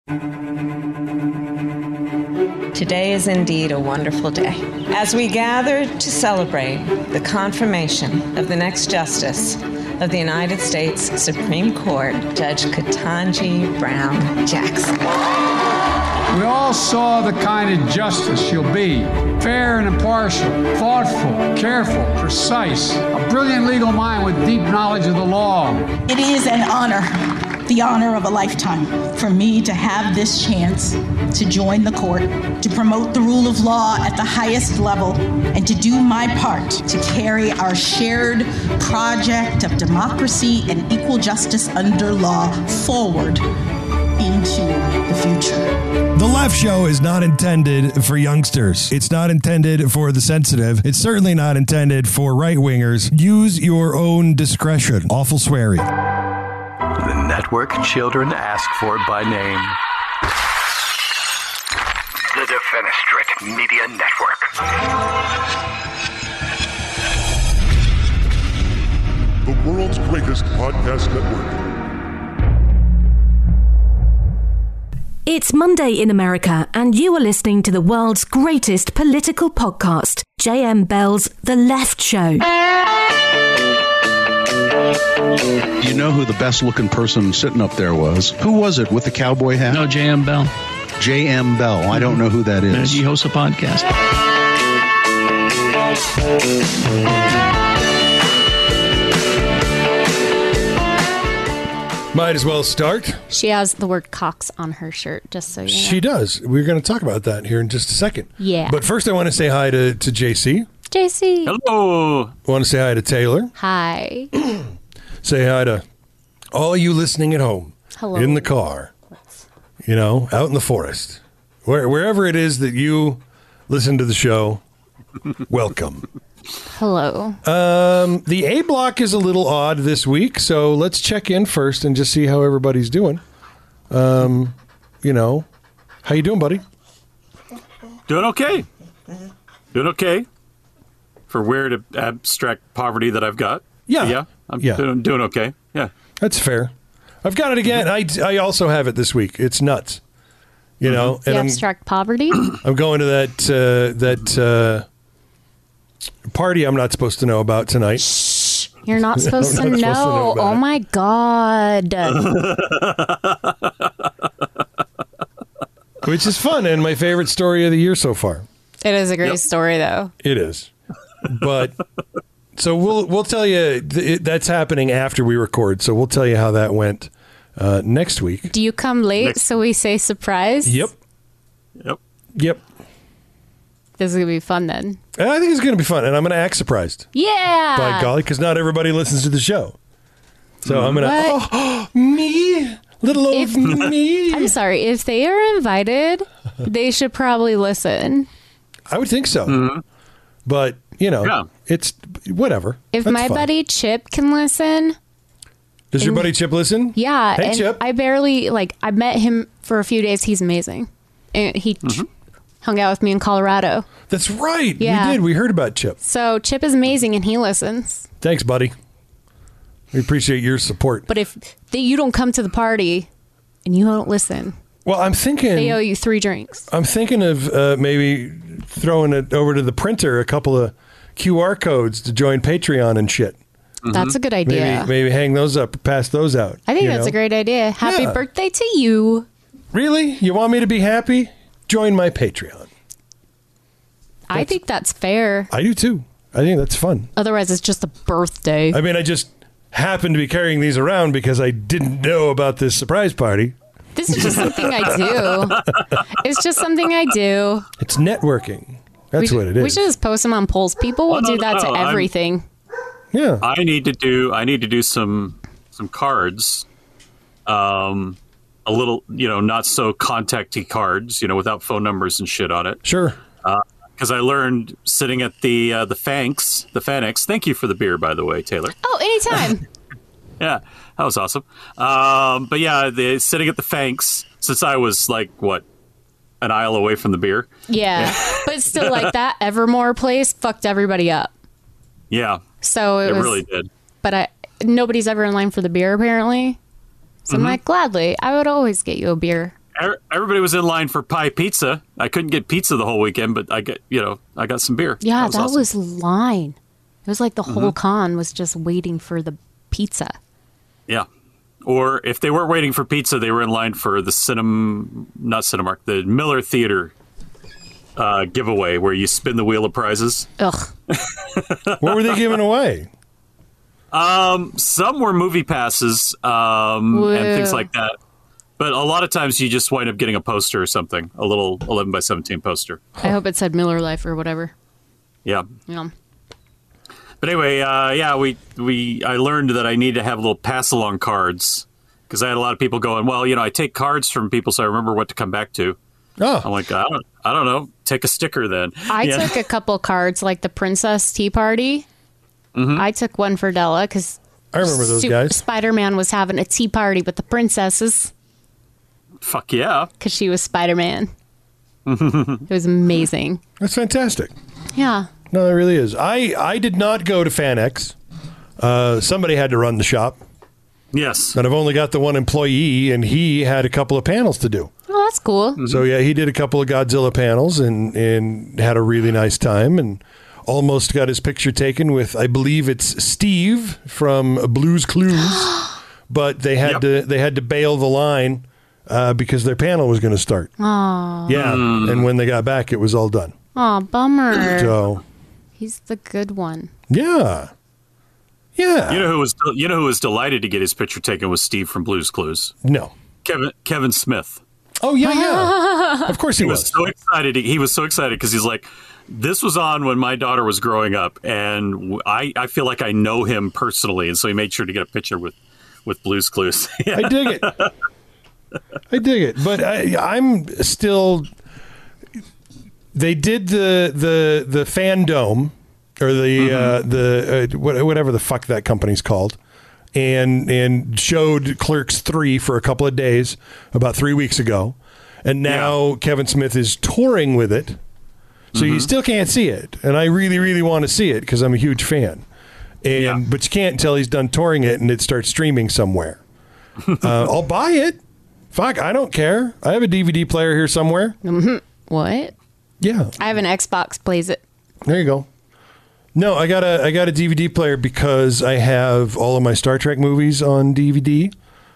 Today is indeed a wonderful day. As we gather to celebrate the confirmation of the next Justice of the United States Supreme Court, Judge Ketanji Brown Jackson. We all saw the kind of justice she'll be. Fair and impartial, thoughtful, careful, precise, a brilliant legal mind with deep knowledge of the law. It is an honor, the honor of a lifetime, for me to have this chance to join the court, to promote the rule of law at the highest level, and to do my part to carry our shared project of democracy and equal justice under law forward into the future. The Left Show is not intended for youngsters. It's not intended for the sensitive. It's certainly not intended for right-wingers. Use your own discretion. Awful swearing. The network children ask for by name. The Defenestrate Media Network. The world's greatest podcast network. It's Monday in America, and you are listening to the world's greatest political podcast, J.M. Bell's The Left Show. You know who the best-looking person sitting up there was? Who was it with the cowboy hat? No, J.M. Bell. J.M. Bell. I don't know who that is. He hosts a podcast. Might as well start. She has the word Cox on her shirt, just so you know. She does. We're going to talk about that here in just a second. Yeah. But first I want to say hi to JC. JC. Hello. I want to say hi to Taylor. Hi. Say hi to all you listening at home. Hello. In the car. You know, out in the forest. Wherever it is that you listen to the show, welcome. Hello. The A block is a little odd this week, so let's check in first and just see how everybody's doing. You know, how you doing, buddy? Doing okay. Doing okay. For weird abstract poverty that I've got. Yeah. I'm doing okay. Yeah. That's fair. I've got it again. I also have it this week. It's nuts. You know, and The abstract poverty? I'm going to that party I'm not supposed to know about tonight. Shh. You're not supposed to know. Oh, my God. Which is fun and my favorite story of the year so far. It is a great story, though. It is. But so we'll tell you that's happening after we record. So we'll tell you how that went next week. Do you come late so we say surprise? Yep. This is going to be fun then. I think it's going to be fun, and I'm going to act surprised. Yeah. By golly, because not everybody listens to the show. So I'm going to, me, little old me. I'm sorry. If they are invited, they should probably listen. I would think so. Mm-hmm. But, you know, it's whatever. If That's my fine. buddy Chip can listen. Does your buddy Chip listen? Yeah. Hey, and Chip. I met him for a few days. He's amazing. And he hung out with me in Colorado. That's right. Yeah. We did. We heard about Chip. So Chip is amazing and he listens. Thanks, buddy. We appreciate your support. But if you don't come to the party and you don't listen, well, I'm thinking they owe you 3 drinks. I'm thinking of maybe throwing it over to the printer, a couple of QR codes to join Patreon and shit. That's a good idea. Maybe hang those up, pass those out. I think that's a great idea. Happy birthday to you. Really? You want me to be happy? Join my Patreon. I think that's fair. I do too. I think that's fun. Otherwise, it's just a birthday. I mean, I just happen to be carrying these around because I didn't know about this surprise party. This is just something I do. It's just something I do. It's networking. That's what it is. We should just post them on polls. People will do that to everything. Yeah. I need to do some cards. A little, not so contacty cards, without phone numbers and shit on it. Sure. Because I learned sitting at the Fanex. Thank you for the beer, by the way, Taylor. Oh, anytime. Yeah, that was awesome. But yeah, sitting at the Fanks, since I was like, an aisle away from the beer. Yeah. But still, like, that Evermore place fucked everybody up. Yeah. So it really did. But nobody's ever in line for the beer, apparently. So I'm like, gladly, I would always get you a beer. Everybody was in line for pie pizza. I couldn't get pizza the whole weekend, but I got some beer. Yeah, that awesome. was line. It was like the whole con was just waiting for the pizza. Yeah. Or if they weren't waiting for pizza, they were in line for the the Miller Theater giveaway where you spin the wheel of prizes. Ugh. What were they giving away? Some were movie passes and things like that. But a lot of times you just wind up getting a poster or something, a little 11 by 17 poster. I hope it said Miller Lite or whatever. Yeah. Yeah. But anyway, I learned that I need to have little pass-along cards because I had a lot of people going, well, I take cards from people so I remember what to come back to. Oh. I'm like, I don't know. Take a sticker then. I took a couple cards, like the Princess Tea Party. Mm-hmm. I took one for Della because I remember those guys. Spider-Man was having a tea party with the princesses. Fuck yeah. Because she was Spider-Man. It was amazing. That's fantastic. Yeah. No, it really is. I did not go to FanX. Somebody had to run the shop. Yes. And I've only got the one employee, and he had a couple of panels to do. Oh, that's cool. Mm-hmm. So, yeah, he did a couple of Godzilla panels and had a really nice time and almost got his picture taken with, I believe it's Steve from Blue's Clues. But they had to bail the line because their panel was going to start. Oh. Yeah, and when they got back, it was all done. Oh, bummer. So he's the good one. Yeah. Yeah. You know who was delighted to get his picture taken was Steve from Blue's Clues. No. Kevin Smith. Oh yeah. Of course he was. So excited. He was so excited because he's like, this was on when my daughter was growing up, and I feel like I know him personally, and so he made sure to get a picture with Blue's Clues. I dig it. But I'm still. They did the Fandome, or the whatever the fuck that company's called, and showed Clerks 3 for a couple of days about 3 weeks ago, and now Kevin Smith is touring with it, so you still can't see it, and I really, really want to see it because I'm a huge fan, but you can't until he's done touring it and it starts streaming somewhere. I'll buy it. Fuck, I don't care. I have a DVD player here somewhere. Mm-hmm. What? Yeah. I have an Xbox, plays it. There you go. No, I got a DVD player because I have all of my Star Trek movies on DVD.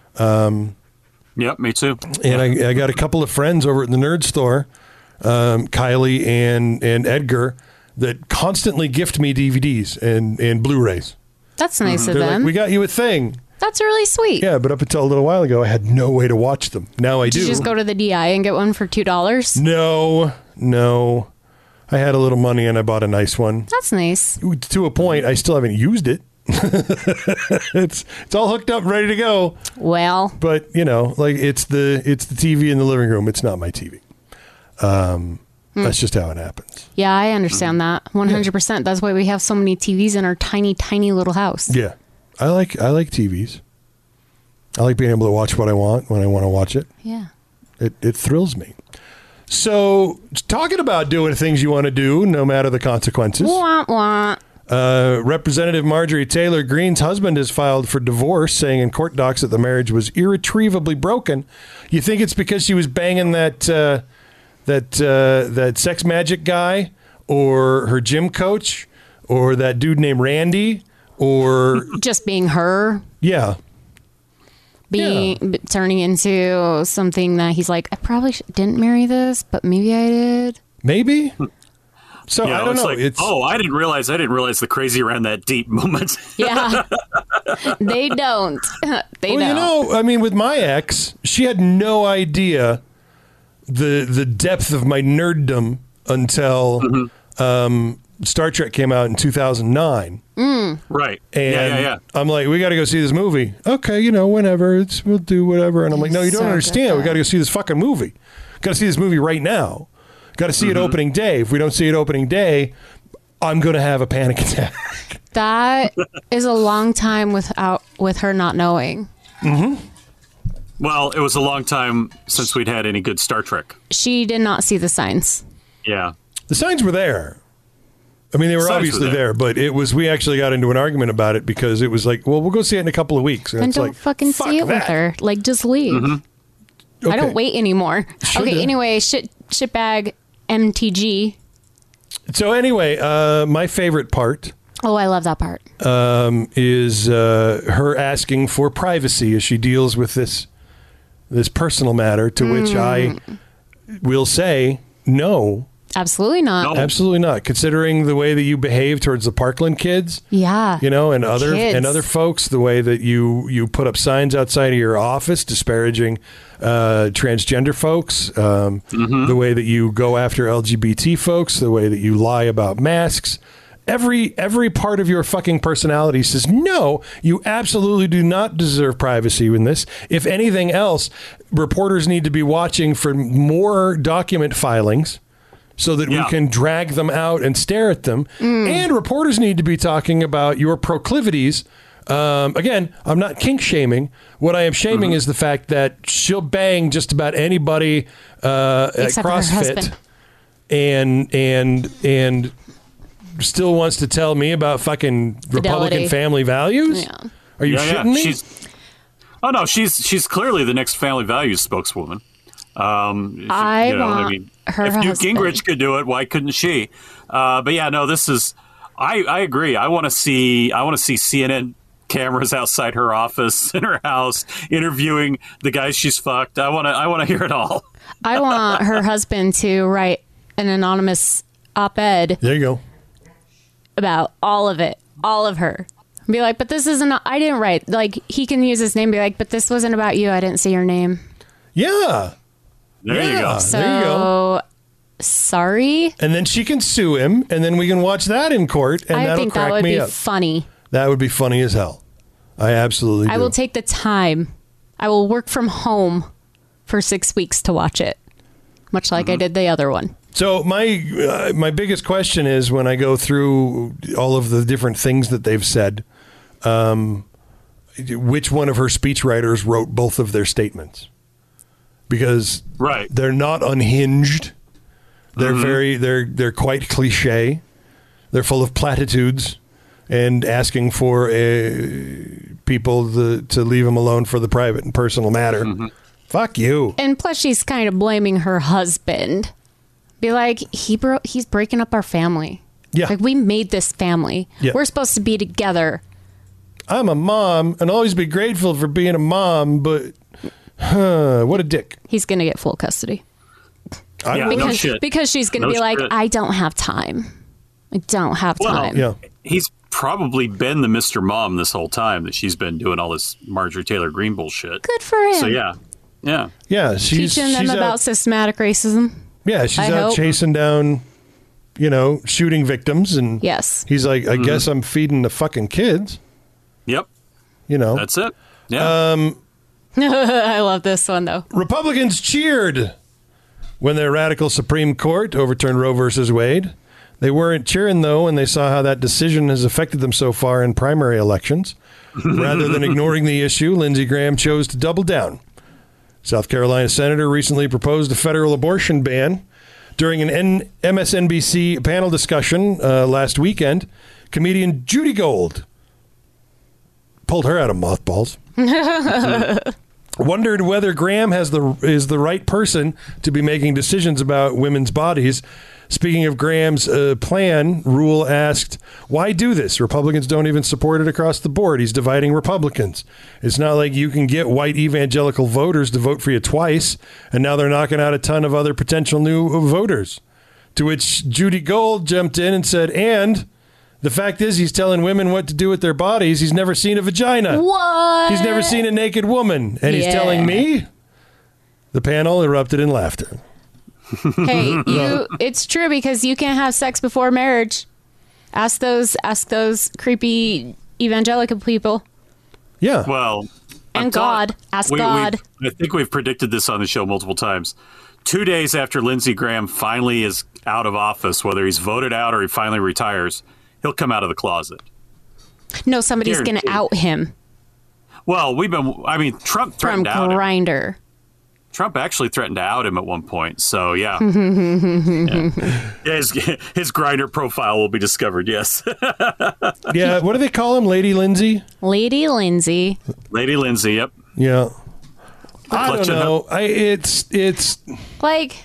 Yep, me too. And I got a couple of friends over at the Nerd Store, Kylie and Edgar, that constantly gift me DVDs and Blu-rays. That's nice of They're them. like, we got you a thing. That's really sweet. Yeah, but up until a little while ago, I had no way to watch them. Now I do. Did you just go to the DI and get one for $2? No. I had a little money and I bought a nice one. That's nice. To a point, I still haven't used it. It's all hooked up, ready to go. Well, but it's the TV in the living room. It's not my TV. That's just how it happens. Yeah, I understand that 100%. That's why we have so many TVs in our tiny, tiny little house. Yeah, I like TVs. I like being able to watch what I want when I want to watch it. Yeah, it thrills me. So, talking about doing things you want to do, no matter the consequences. Wah, wah. Representative Marjorie Taylor Greene's husband has filed for divorce, saying in court docs that the marriage was irretrievably broken. You think it's because she was banging that sex magic guy, or her gym coach, or that dude named Randy, or just being her? Yeah. Turning into something that he's like, I probably didn't marry this, but maybe I did. Maybe. So I don't know. Like, I didn't realize the crazy ran that deep moment. Yeah, they don't. They don't. I mean, with my ex, she had no idea the depth of my nerddom until Star Trek came out in 2009. Right. And yeah. I'm like, we got to go see this movie. Okay, whenever. We'll do whatever. And I'm like, no, you don't understand. We got to go see this fucking movie. Got to see this movie right now. Got to see it opening day. If we don't see it opening day, I'm going to have a panic attack. That is a long time with her not knowing. Mm-hmm. Well, it was a long time since we'd had any good Star Trek. She did not see the signs. Yeah. The signs were there. I mean, they were obviously there, but we actually got into an argument about it because it was like, well, we'll go see it in a couple of weeks. And then it's don't like, fucking see it with her. Like, just leave. Mm-hmm. I don't wait anymore. Shoulda. Okay, anyway, shitbag MTG. So anyway, my favorite part Oh, I love that part. is her asking for privacy as she deals with this personal matter, to which I will say no. Absolutely not. No. Absolutely not. Considering the way that you behave towards the Parkland kids, Yeah. you know, and other Kids. folks, the way that you put up signs outside of your office disparaging transgender folks, the way that you go after LGBT folks, the way that you lie about masks. Every part of your fucking personality says, no, you absolutely do not deserve privacy in this. If anything else, reporters need to be watching for more document filings so that we can drag them out and stare at them. And reporters need to be talking about your proclivities. Again, I'm not kink shaming. What I am shaming is the fact that she'll bang just about anybody at Except for her CrossFit husband. and still wants to tell me about fucking Republican family values? Yeah. Are you shitting me? She's clearly the next family values spokeswoman. I want her if Newt husband. Gingrich could do it, why couldn't she? But yeah, no, this is. I agree. I want to see CNN cameras outside her office in her house interviewing the guys she's fucked. I want to hear it all. I want her husband to write an anonymous op-ed. There you go. About all of it, all of her. Be like, but this isn't. I didn't write. Like, he can use his name. Be like, but this wasn't about you. I didn't see your name. Yeah. There you go. So, there you go. Sorry. And then she can sue him, and then we can watch that in court, and I that'll think crack that would me be up. funny. That would be funny as hell. I absolutely do. I will take the time. I will work from home for 6 weeks to watch it, much like I did the other one. So my biggest question is, when I go through all of the different things that they've said, which one of her speechwriters wrote both of their statements? Because they're not unhinged. They're they're quite cliche. They're full of platitudes and asking for people to leave them alone for the private and personal matter. Fuck you. And plus, she's kind of blaming her husband. Be like, he's breaking up our family. Yeah. Like, we made this family. Yeah. We're supposed to be together. I'm a mom and always be grateful for being a mom, but what a dick. He's going to get full custody. No shit. Because she's going to be like, I don't have time. I don't have time. Yeah. He's probably been the Mr. Mom this whole time that she's been doing all this Marjorie Taylor Greene bullshit. Good for him. So yeah. Yeah, Teaching them about systematic racism. Yeah, she's I out hope. chasing down, shooting victims, and Yes. he's like, I guess I'm feeding the fucking kids. Yep. That's it. Yeah. I love this one, though. Republicans cheered when their radical Supreme Court overturned Roe versus Wade. They weren't cheering, though, when they saw how that decision has affected them so far in primary elections. Rather than ignoring the issue, Lindsey Graham chose to double down. South Carolina senator recently proposed a federal abortion ban. During an MSNBC panel discussion last weekend, comedian Judy Gold pulled her out of mothballs. Wondered whether Graham is the right person to be making decisions about women's bodies. Speaking of Graham's plan, Rule asked, why do this? Republicans don't even support it across the board. He's dividing Republicans. It's not like you can get white evangelical voters to vote for you twice, and now they're knocking out a ton of other potential new voters. To which Judy Gold jumped in and said, and the fact is he's telling women what to do with their bodies. He's never seen a vagina. What? He's never seen a naked woman. And he's telling me? The panel erupted in laughter. Hey, it's true, because you can't have sex before marriage. Ask those creepy evangelical people. Yeah. Well, And God. Ask God. I think we've predicted this on the show multiple times. 2 days after Lindsey Graham finally is out of office, whether he's voted out or he finally retires, he'll come out of the closet. No, somebody's going to out him. Well, Trump threatened to out him. Grindr. Trump actually threatened to out him at one point. So, yeah. His Grindr profile will be discovered, yes. Yeah, what do they call him? Lady Lindsay? Lady Lindsay. Lady Lindsay, yep. Yeah. I don't know. It's like,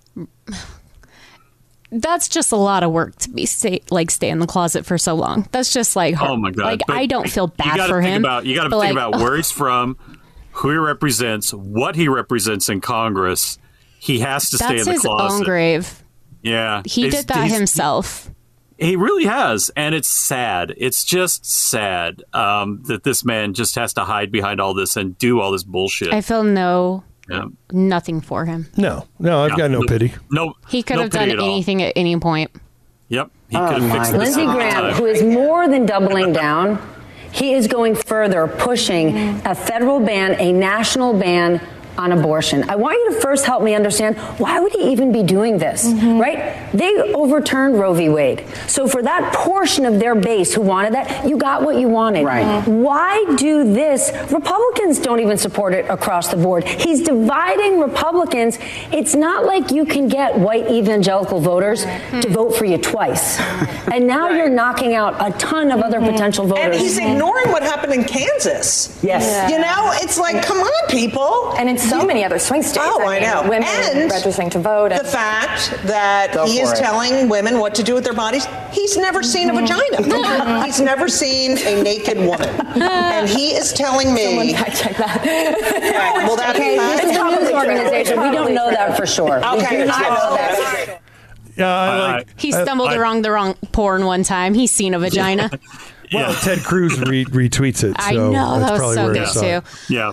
that's just a lot of work to stay in the closet for so long. That's just like hard. Oh my God. Like, I don't feel bad for him. You got to think about where he's from, who he represents, what he represents in Congress. He has to stay in the closet. That's his own grave. Yeah. He did that himself. He really has. And it's sad. It's just sad that this man just has to hide behind all this and do all this bullshit. I feel nothing for him. No, I've got no pity. No, he could have done anything at any point. Yep, he could have fixed this. Lindsey Graham, who is more than doubling down, he is going further, pushing a federal ban, a national ban on abortion. I want you to first help me understand, why would he even be doing this, right? They overturned Roe v. Wade. So for that portion of their base who wanted that, you got what you wanted. Right. Why do this? Republicans don't even support it across the board. He's dividing Republicans. It's not like you can get white evangelical voters to vote for you twice. And now you're knocking out a ton of other potential voters. And he's ignoring what happened in Kansas. Yes. Yeah. You know, it's like, come on, people. And it's so many other swing states. Oh, I know. Women and registering to vote. The fact that he is telling women what to do with their bodies. He's never seen a vagina. He's never seen a naked woman. And he is telling me. Someone fact check that. Right. Well, that's this is a news organization. We don't know that for sure. Okay. We do not know that. Yeah, he stumbled around the wrong porn one time. He's seen a vagina. Well, Ted Cruz retweets it. So I know, that was so good too. Yeah.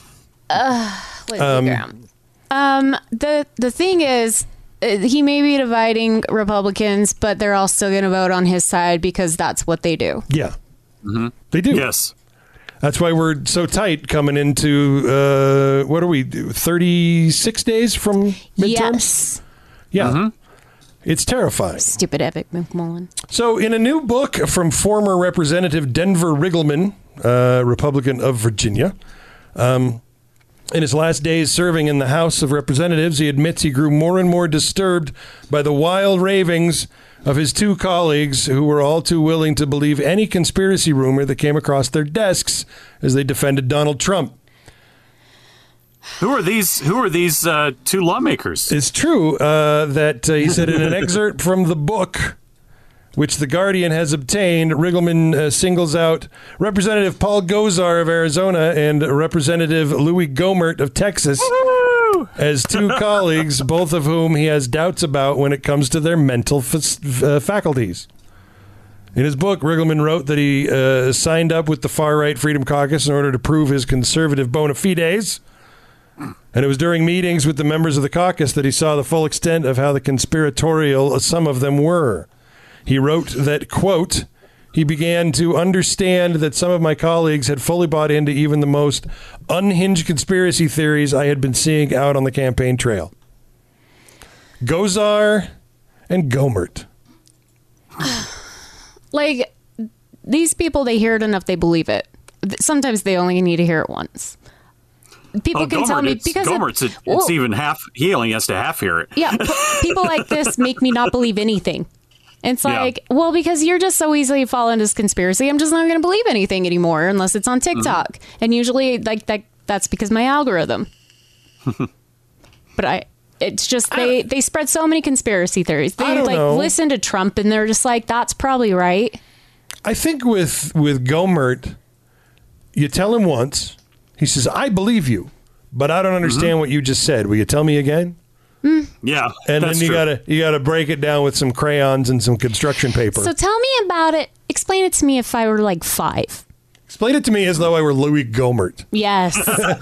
Lindsey Graham. The thing is, he may be dividing Republicans, but they're all still going to vote on his side because that's what they do. Yeah, they do. Yes, that's why we're so tight coming into what are we 36 days from midterms? Yes. Yeah. It's terrifying. Stupid Epic McMullen. So in a new book from former Representative Denver Riggleman, Republican of Virginia, in his last days serving in the House of Representatives, he admits he grew more and more disturbed by the wild ravings of his two colleagues who were all too willing to believe any conspiracy rumor that came across their desks as they defended Donald Trump. Who are these two lawmakers? It's true that he said in an excerpt from the book, which The Guardian has obtained, Riggleman singles out Representative Paul Gosar of Arizona and Representative Louis Gohmert of Texas as two colleagues, both of whom he has doubts about when it comes to their mental faculties. In his book, Riggleman wrote that he signed up with the far-right Freedom Caucus in order to prove his conservative bona fides. And it was during meetings with the members of the caucus that he saw the full extent of how the conspiratorial some of them were. He wrote that, quote, he began to understand that some of my colleagues had fully bought into even the most unhinged conspiracy theories I had been seeing out on the campaign trail. Gosar and Gohmert. Like, these people, they hear it enough, they believe it. Sometimes they only need to hear it once. People can tell me because it's even half. He only has to half hear it. Yeah, people like this make me not believe anything. It's like, well, because you're just so easily fall into this conspiracy, I'm just not going to believe anything anymore unless it's on TikTok. And usually, like that's because my algorithm. But it's just they spread so many conspiracy theories. They listen to Trump and they're just like, that's probably right. I think with Gohmert, you tell him once. He says, I believe you, but I don't understand what you just said. Will you tell me again? Yeah. And then you gotta break it down with some crayons and some construction paper. So tell me about it. Explain it to me if I were like 5. Explain it to me as though I were Louis Gohmert. Yes.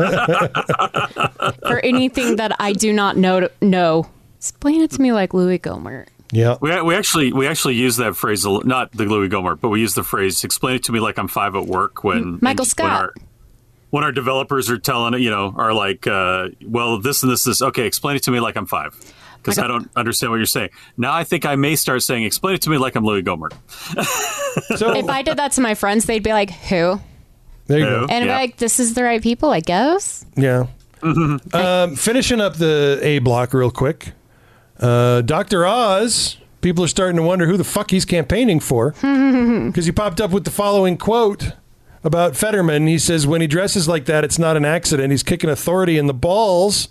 For anything that I do not know. Explain it to me like Louis Gohmert. Yeah. We actually use that phrase, not the Louis Gohmert, but we use the phrase, explain it to me like I'm 5 at work when Michael Scott. When our developers are telling, are like, well, this and this. Okay, explain it to me like I'm 5. Because I don't understand what you're saying. Now I think I may start saying, explain it to me like I'm Louis Gohmert. So if I did that to my friends, they'd be like, who? There you go. And I'd be like, this is the right people, I guess. Yeah. Finishing up the A block real quick. Dr. Oz, people are starting to wonder who the fuck he's campaigning for. Because he popped up with the following quote. about Fetterman. He says when he dresses like that, it's not an accident. He's kicking authority in the balls.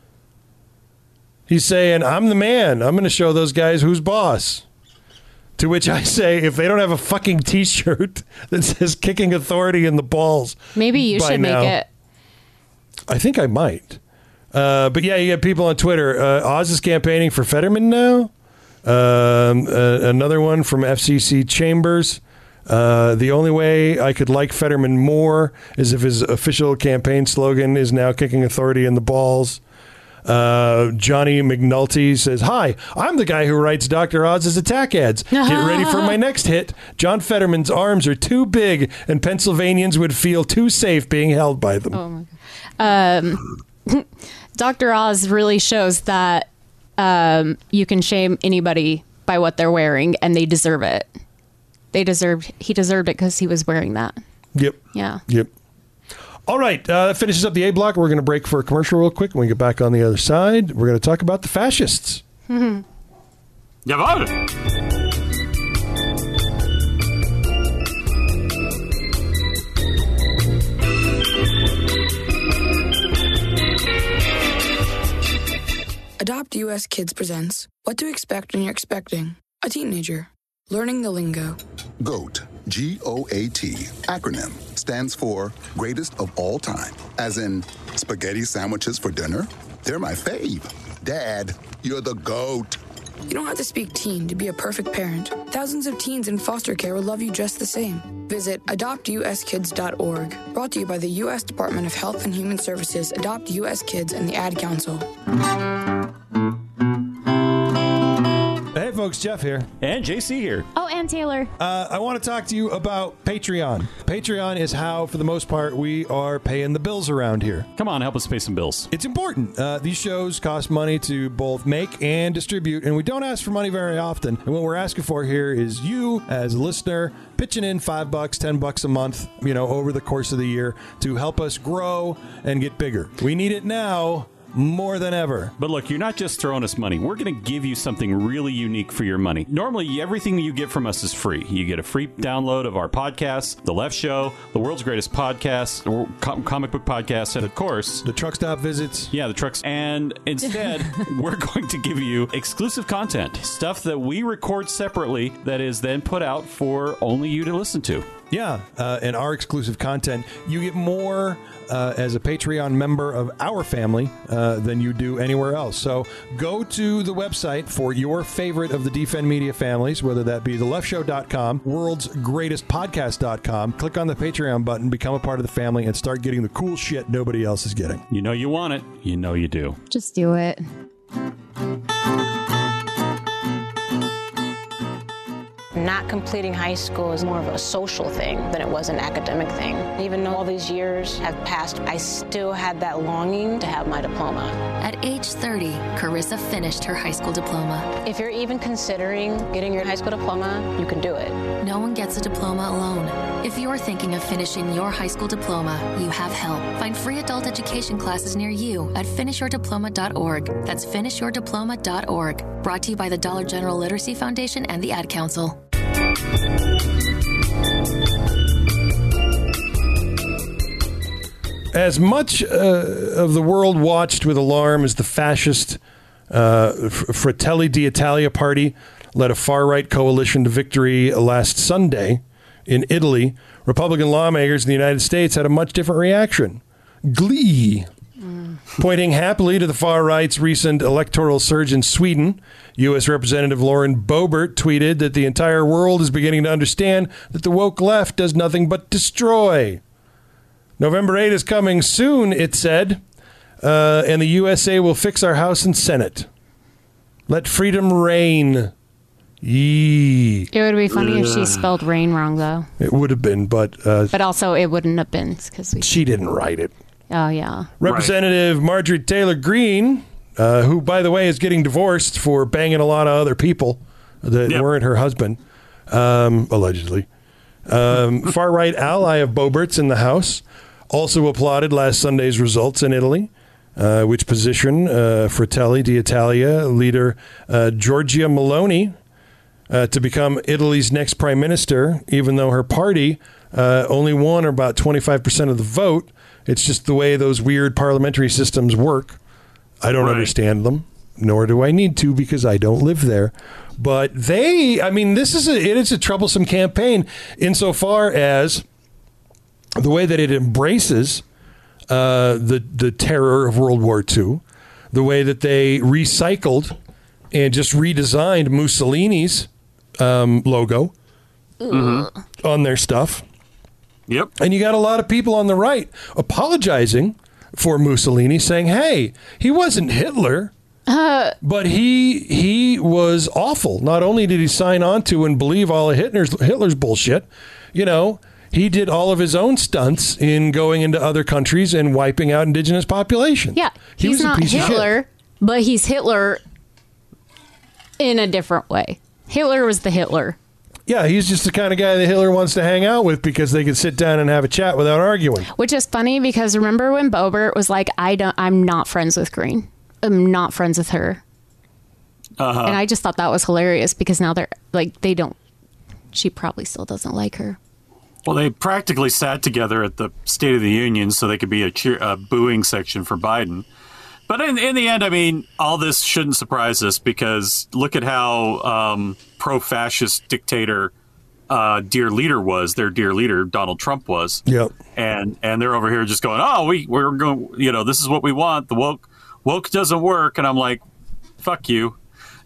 He's saying, I'm the man. I'm going to show those guys who's boss. To which I say, if they don't have a fucking T-shirt that says kicking authority in the balls. Maybe you should make it. I think I might. But yeah, you get people on Twitter. Oz is campaigning for Fetterman now. Another one from FCC Chambers. The only way I could like Fetterman more is if his official campaign slogan is now kicking authority in the balls. Johnny McNulty says, hi, I'm the guy who writes Dr. Oz's attack ads. Get ready for my next hit. John Fetterman's arms are too big and Pennsylvanians would feel too safe being held by them. Oh my God. Dr. Oz really shows that you can shame anybody by what they're wearing and they deserve it. He deserved it because he was wearing that. Yep. Yeah. Yep. All right, that finishes up the A block. We're going to break for a commercial real quick. When we get back on the other side, we're going to talk about the fascists. Jawohl. Adopt US Kids presents What to Expect When You're Expecting a Teenager. Learning the lingo. GOAT, G-O-A-T, acronym, stands for Greatest of All Time. As in, spaghetti sandwiches for dinner? They're my fave. Dad, you're the GOAT. You don't have to speak teen to be a perfect parent. Thousands of teens in foster care will love you just the same. Visit adoptuskids.org. Brought to you by the U.S. Department of Health and Human Services, Adopt U.S. Kids, and the Ad Council. Hey, folks, Jeff here. And JC here. Oh, and Taylor. I want to talk to you about Patreon. Patreon is how, for the most part, we are paying the bills around here. Come on, help us pay some bills. It's important. These shows cost money to both make and distribute, and we don't ask for money very often. And what we're asking for here is you, as a listener, pitching in $5, $10 a month, over the course of the year to help us grow and get bigger. We need it now more than ever. But look, you're not just throwing us money. We're going to give you something really unique for your money. Normally, everything you get from us is free. You get a free download of our podcasts, The Left Show, the world's greatest podcast, comic book podcast, and of course, the truck stop visits. Yeah, the trucks. And instead, we're going to give you exclusive content, stuff that we record separately that is then put out for only you to listen to. Yeah, and our exclusive content. You get more as a Patreon member of our family than you do anywhere else. So go to the website for your favorite of the Defend Media families, whether that be theleftshow.com, worldsgreatestpodcast.com. Click on the Patreon button, become a part of the family, and start getting the cool shit nobody else is getting. You know you want it. You know you do. Just do it. Not completing high school is more of a social thing than it was an academic thing. Even though all these years have passed, I still had that longing to have my diploma. At age 30, Carissa finished her high school diploma. If you're even considering getting your high school diploma, you can do it. No one gets a diploma alone. If you're thinking of finishing your high school diploma, you have help. Find free adult education classes near you at finishyourdiploma.org. That's finishyourdiploma.org. Brought to you by the Dollar General Literacy Foundation and the Ad Council. As much of the world watched with alarm as the fascist Fratelli d'Italia party led a far-right coalition to victory last Sunday in Italy, Republican lawmakers in the United States had a much different reaction. Glee. Pointing happily to the far right's recent electoral surge in Sweden, U.S. Representative Lauren Boebert tweeted that the entire world is beginning to understand that the woke left does nothing but destroy. November 8 is coming soon, it said, and the USA will fix our House and Senate. Let freedom reign. Yee. It would be funny if she spelled rain wrong, though. It would have been, but also it wouldn't have been because she didn't write it. Oh, yeah. Representative Marjorie Taylor Greene, who, by the way, is getting divorced for banging a lot of other people that weren't her husband, allegedly. Far-right ally of Boebert's in the House also applauded last Sunday's results in Italy, which position Fratelli d'Italia leader Giorgia Meloni to become Italy's next prime minister, even though her party only won about 25% of the vote. It's just the way those weird parliamentary systems work. I don't understand them, nor do I need to because I don't live there. But this is a troublesome campaign insofar as the way that it embraces the terror of World War II, the way that they recycled and just redesigned Mussolini's logo on their stuff. Yep. And you got a lot of people on the right apologizing for Mussolini, saying, hey, he wasn't Hitler. But he was awful. Not only did he sign on to and believe all of Hitler's bullshit, he did all of his own stunts in going into other countries and wiping out indigenous populations. Yeah, he's not Hitler, but he's Hitler in a different way. Hitler was the Hitler. Yeah, he's just the kind of guy that Hitler wants to hang out with because they can sit down and have a chat without arguing. Which is funny because remember when Boebert was like, I'm not friends with Green. I'm not friends with her. And I just thought that was hilarious because now they're like, she probably still doesn't like her. Well, they practically sat together at the State of the Union so they could be a booing section for Biden. But in the end, I mean, all this shouldn't surprise us because look at how pro-fascist dictator their dear leader, Donald Trump was. Yep. And they're over here just going, we're going, this is what we want. The woke doesn't work. And I'm like, fuck you.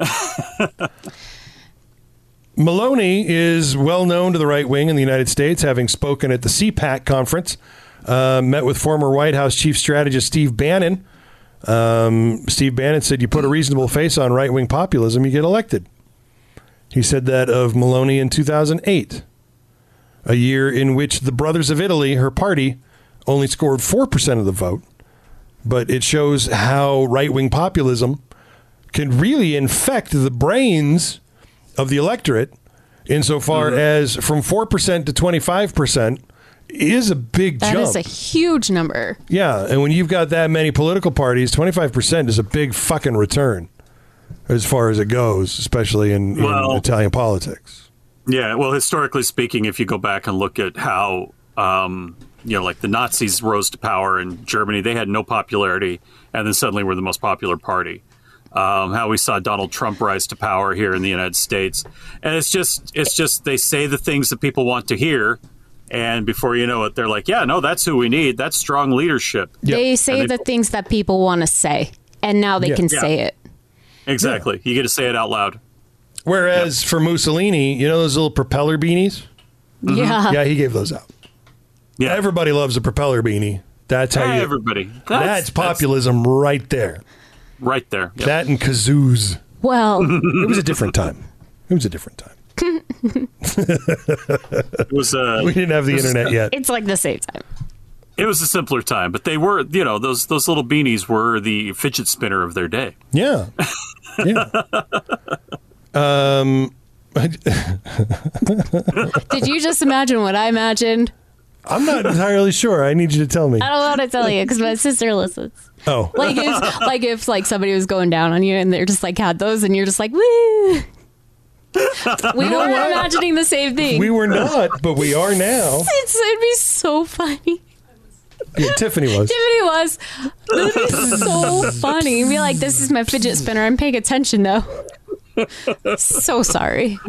Maloney is well known to the right wing in the United States, having spoken at the CPAC conference, met with former White House chief strategist Steve Bannon. Steve Bannon said, you put a reasonable face on right-wing populism, you get elected. He said that of Maloney in 2008, a year in which the Brothers of Italy, her party, only scored 4% of the vote. But it shows how right-wing populism can really infect the brains of the electorate insofar as from 4% to 25% is a big jump. That is a huge number. Yeah, and when you've got that many political parties, 25% is a big fucking return as far as it goes, especially in Italian politics. Yeah, well, historically speaking, if you go back and look at how, like the Nazis rose to power in Germany, they had no popularity, and then suddenly were the most popular party. How we saw Donald Trump rise to power here in the United States. And it's just they say the things that people want to hear. And before you know it, they're like, yeah, no, that's who we need. That's strong leadership. Yep. They say the things that people want to say. And now they can say it. Exactly. Yeah. You get to say it out loud. Whereas for Mussolini, those little propeller beanies? Mm-hmm. Yeah. Yeah, he gave those out. Yeah. Everybody loves a propeller beanie. That's how everybody. That's populism right there. Right there. Yep. That and kazoos. Well, it was a different time. It was, we didn't have the internet yet. It's like the same time. It was a simpler time, but they were, those little beanies were the fidget spinner of their day. Yeah. Yeah. Did you just imagine what I imagined? I'm not entirely sure. I need you to tell me. I don't know what to tell you because my sister listens. Oh. If somebody was going down on you and they're just like had those and you're just like, woo. We were imagining the same thing. We were not, but we are now. It'd be so funny. Yeah, Tiffany was. It'd be so funny. You'd be like, this is my fidget spinner. I'm paying attention though. So sorry.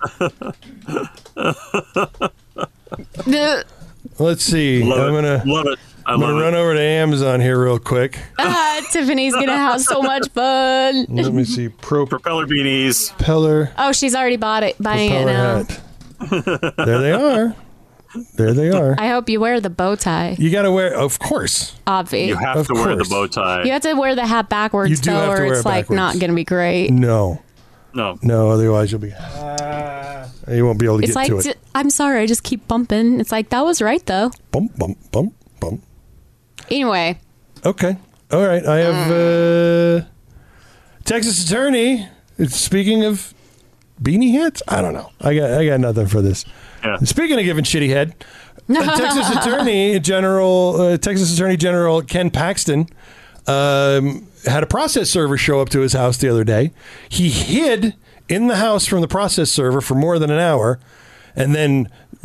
Let's see. I'm gonna run over to Amazon here real quick. Tiffany's gonna have so much fun. Let me see. Propeller beanies. Propeller. Oh, she's already buying it now. Hat. There they are. I hope you wear the bow tie. You gotta wear, of course. Obvi. You have to wear the bow tie. You have to wear the hat backwards though, or it's like not gonna be great. No, otherwise you'll be. You won't be able to get to it. I'm sorry, I just keep bumping. It's like, that was right, though. Bump, bump, bump, bump. Anyway. Okay. All right. I have Texas Attorney. Speaking of beanie hats, I don't know. I got nothing for this. Yeah. Speaking of giving shitty head, Texas Attorney General Ken Paxton had a process server show up to his house the other day. He hid in the house from the process server for more than an hour and then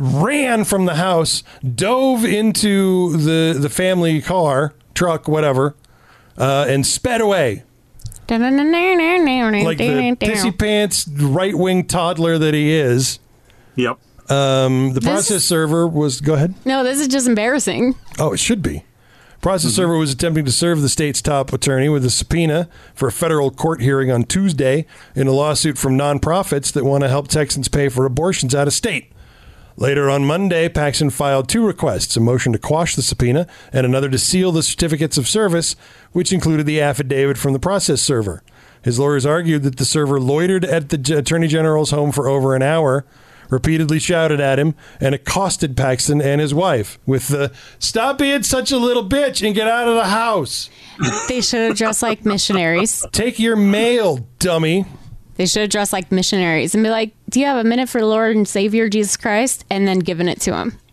ran from the house, dove into the family car, truck, whatever, and sped away. Like the pissy pants right-wing toddler that he is. Yep. The process server was... Go ahead. No, this is just embarrassing. Oh, it should be. Process server was attempting to serve the state's top attorney with a subpoena for a federal court hearing on Tuesday in a lawsuit from nonprofits that want to help Texans pay for abortions out of state. Later on Monday, Paxton filed 2 requests, a motion to quash the subpoena and another to seal the certificates of service, which included the affidavit from the process server. His lawyers argued that the server loitered at the Attorney General's home for over an hour, repeatedly shouted at him, and accosted Paxton and his wife with the, "Stop being such a little bitch and get out of the house." They should have dressed like missionaries. "Take your mail, dummy." They should have dressed like missionaries and be like, "Do you have a minute for the Lord and Savior Jesus Christ?" And then given it to him.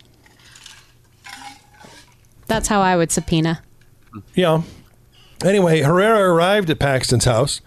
That's how I would subpoena. Yeah. Anyway, Herrera arrived at Paxton's house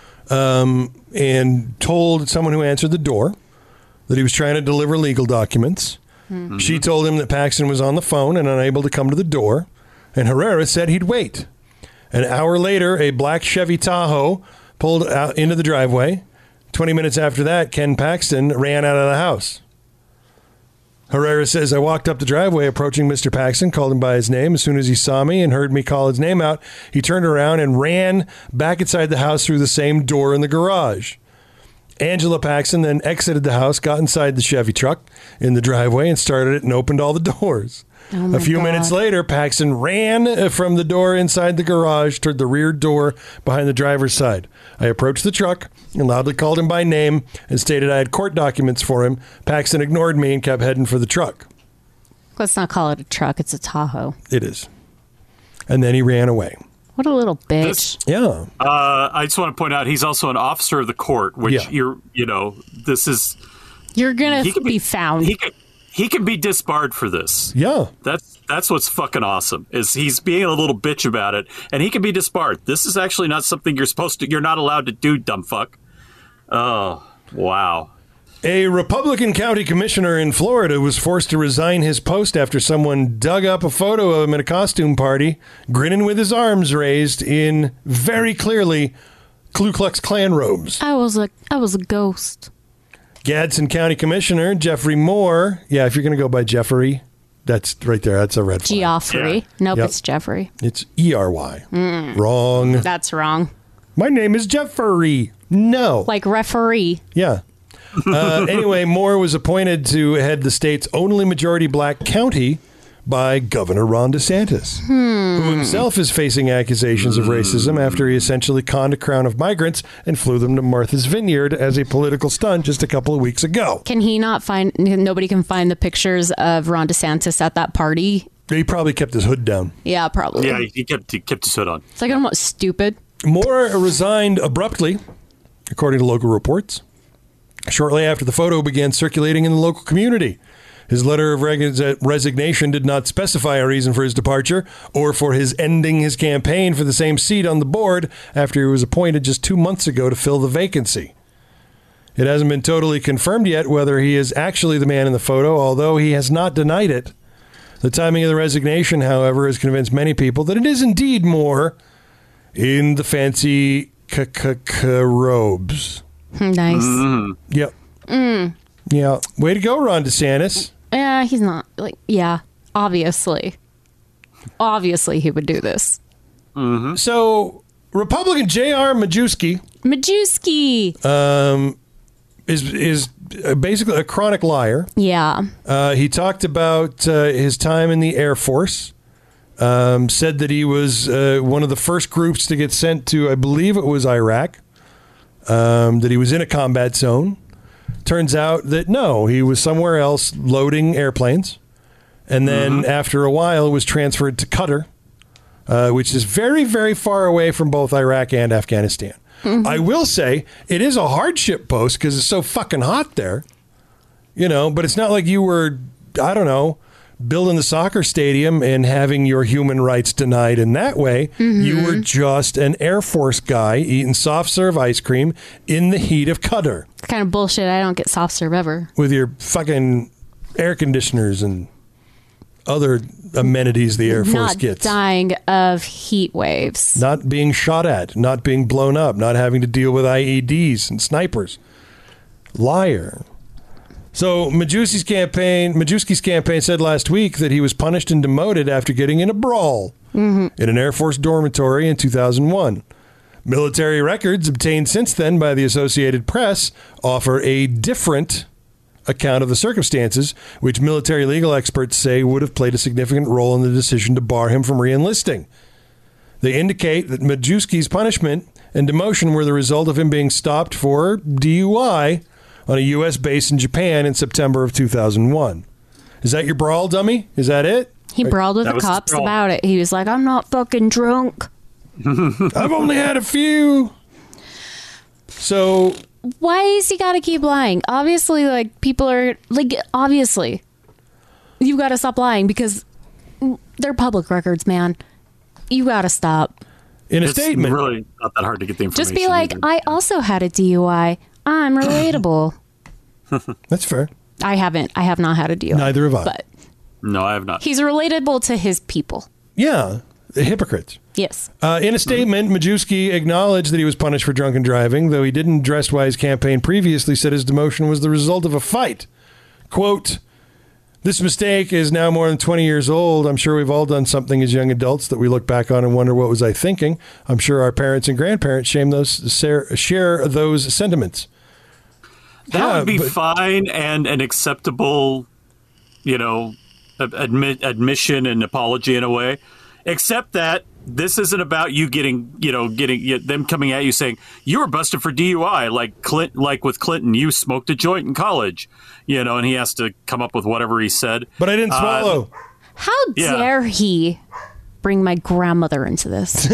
and told someone who answered the door that he was trying to deliver legal documents. Mm-hmm. She told him that Paxton was on the phone and unable to come to the door, and Herrera said he'd wait. An hour later, a black Chevy Tahoe pulled out into the driveway. 20 minutes after that, Ken Paxton ran out of the house. Herrera says, "I walked up the driveway approaching Mr. Paxton, called him by his name. As soon as he saw me and heard me call his name out, he turned around and ran back inside the house through the same door in the garage. Angela Paxton then exited the house, got inside the Chevy truck in the driveway and started it and opened all the doors. A few minutes later, Paxton ran from the door inside the garage toward the rear door behind the driver's side. I approached the truck and loudly called him by name and stated I had court documents for him. Paxton ignored me and kept heading for the truck." Let's not call it a truck. It's a Tahoe. It is. And then he ran away. What a little bitch. Yeah. I just want to point out he's also an officer of the court, which you're going to be found. He can be disbarred for this. Yeah. That's what's fucking awesome, is he's being a little bitch about it, and he can be disbarred. This is actually not something you're not allowed to do, dumb fuck. Oh, wow. A Republican county commissioner in Florida was forced to resign his post after someone dug up a photo of him at a costume party, grinning with his arms raised in very clearly Ku Klux Klan robes. I was a ghost. Gadsden County Commissioner Jeffrey Moore. Yeah, if you're going to go by Jeffrey, that's right there. That's a red flag. Geoffrey. Yeah. Nope, Yep. It's Jeffrey. It's E-R-Y. Wrong. That's wrong. My name is Jeffrey. No. Like referee. Yeah. Anyway, Moore was appointed to head the state's only majority black county by Governor Ron DeSantis, who himself is facing accusations of racism after he essentially conned a crowd of migrants and flew them to Martha's Vineyard as a political stunt just a couple of weeks ago. Can he not find... Nobody can find the pictures of Ron DeSantis at that party? He probably kept his hood down. Yeah, probably. Yeah, he kept his hood on. It's like, I'm not stupid. Moore resigned abruptly, according to local reports, shortly after the photo began circulating in the local community. His letter of resignation did not specify a reason for his departure or for his ending his campaign for the same seat on the board after he was appointed just 2 months ago to fill the vacancy. It hasn't been totally confirmed yet whether he is actually the man in the photo, although he has not denied it. The timing of the resignation, however, has convinced many people that it is indeed Moore in the fancy robes. Nice. Yep. Yeah. Way to go, Ron DeSantis. Yeah, he's not. Yeah, obviously. Obviously, he would do this. So, Republican J.R. Majewski is basically a chronic liar. Yeah. He talked about his time in the Air Force. Said that he was one of the first groups to get sent to, I believe it was Iraq. That he was in a combat zone. Turns out that no, he was somewhere else loading airplanes. And then after a while was transferred to Qatar, which is very, very far away from both Iraq and Afghanistan. I will say it is a hardship post because it's so fucking hot there. You know, but it's not like you were, I don't know, building the soccer stadium and having your human rights denied in that way. You were just an Air Force guy eating soft serve ice cream in the heat of Qatar. It's kind of bullshit. I don't get soft serve ever. With your fucking air conditioners and other amenities the Air Force Not gets. dying of heat waves. Not being shot at, not being blown up, not having to deal with IEDs and snipers. Liar. So Majewski's campaign said last week that he was punished and demoted after getting in a brawl in an Air Force dormitory in 2001. Military records obtained since then by the Associated Press offer a different account of the circumstances, which military legal experts say would have played a significant role in the decision to bar him from re-enlisting. They indicate that Majewski's punishment and demotion were the result of him being stopped for DUI on a U.S. base in Japan in September of 2001. Is that your brawl, dummy? Is that it? He brawled with That the was his cops brawl. about it. He was like, I'm not fucking drunk. I've only had a few. So Why is he got to keep lying? Obviously, like, people are, like, obviously. You got to stop lying because they're public records, man. You got to stop. In a It's statement. really not that hard to get the information. Just be like, I also had a DUI. I'm relatable. That's fair. I have not had a DUI. Neither have I. But No, I have not. he's relatable to his people. Yeah, the hypocrites. Yes. In a statement, Majewski acknowledged that he was punished for drunken driving, though he didn't address why his campaign previously said his demotion was the result of a fight. Quote, "This mistake is now more than 20 years old. I'm sure we've all done something as young adults that we look back on and wonder, what was I thinking? I'm sure our parents and grandparents share those sentiments." That would be fine and an acceptable, admission and apology in a way, except that this isn't about you getting them coming at you saying you were busted for DUI, like with Clinton, you smoked a joint in college, and he has to come up with whatever he said. But I didn't swallow. How dare he bring my grandmother into this?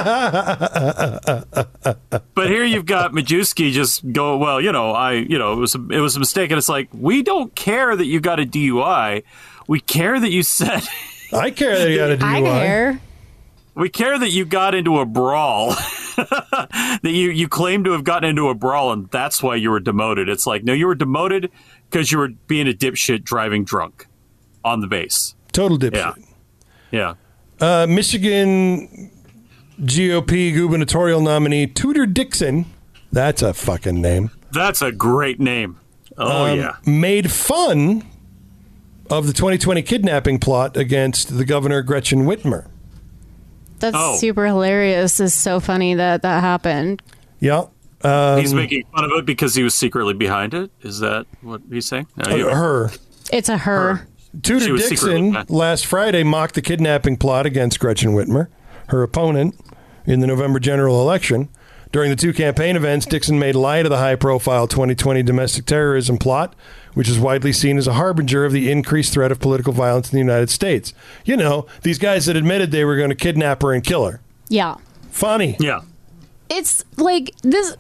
But here you've got Majewski just go, well, it was a mistake, and it's like, we don't care that you got a DUI. We care that you said. I care that you got a DUI. I care. We care that you got into a brawl, that you claim to have gotten into a brawl, and that's why you were demoted. It's like, no, you were demoted because you were being a dipshit driving drunk on the base. Total dipshit. Yeah. Michigan GOP gubernatorial nominee Tudor Dixon, that's a fucking name. That's a great name. Oh, made fun of the 2020 kidnapping plot against the governor Gretchen Whitmer. That's super hilarious. It's so funny that happened. Yeah. He's making fun of it because he was secretly behind it? Is that what he's saying? Her. It's a her. Tudor Dixon last Friday mocked the kidnapping plot against Gretchen Whitmer, her opponent in the November general election. During the two campaign events, Dixon made light of the high-profile 2020 domestic terrorism plot, which is widely seen as a harbinger of the increased threat of political violence in the United States. These guys that admitted they were going to kidnap her and kill her. Yeah. Funny. Yeah. It's like this,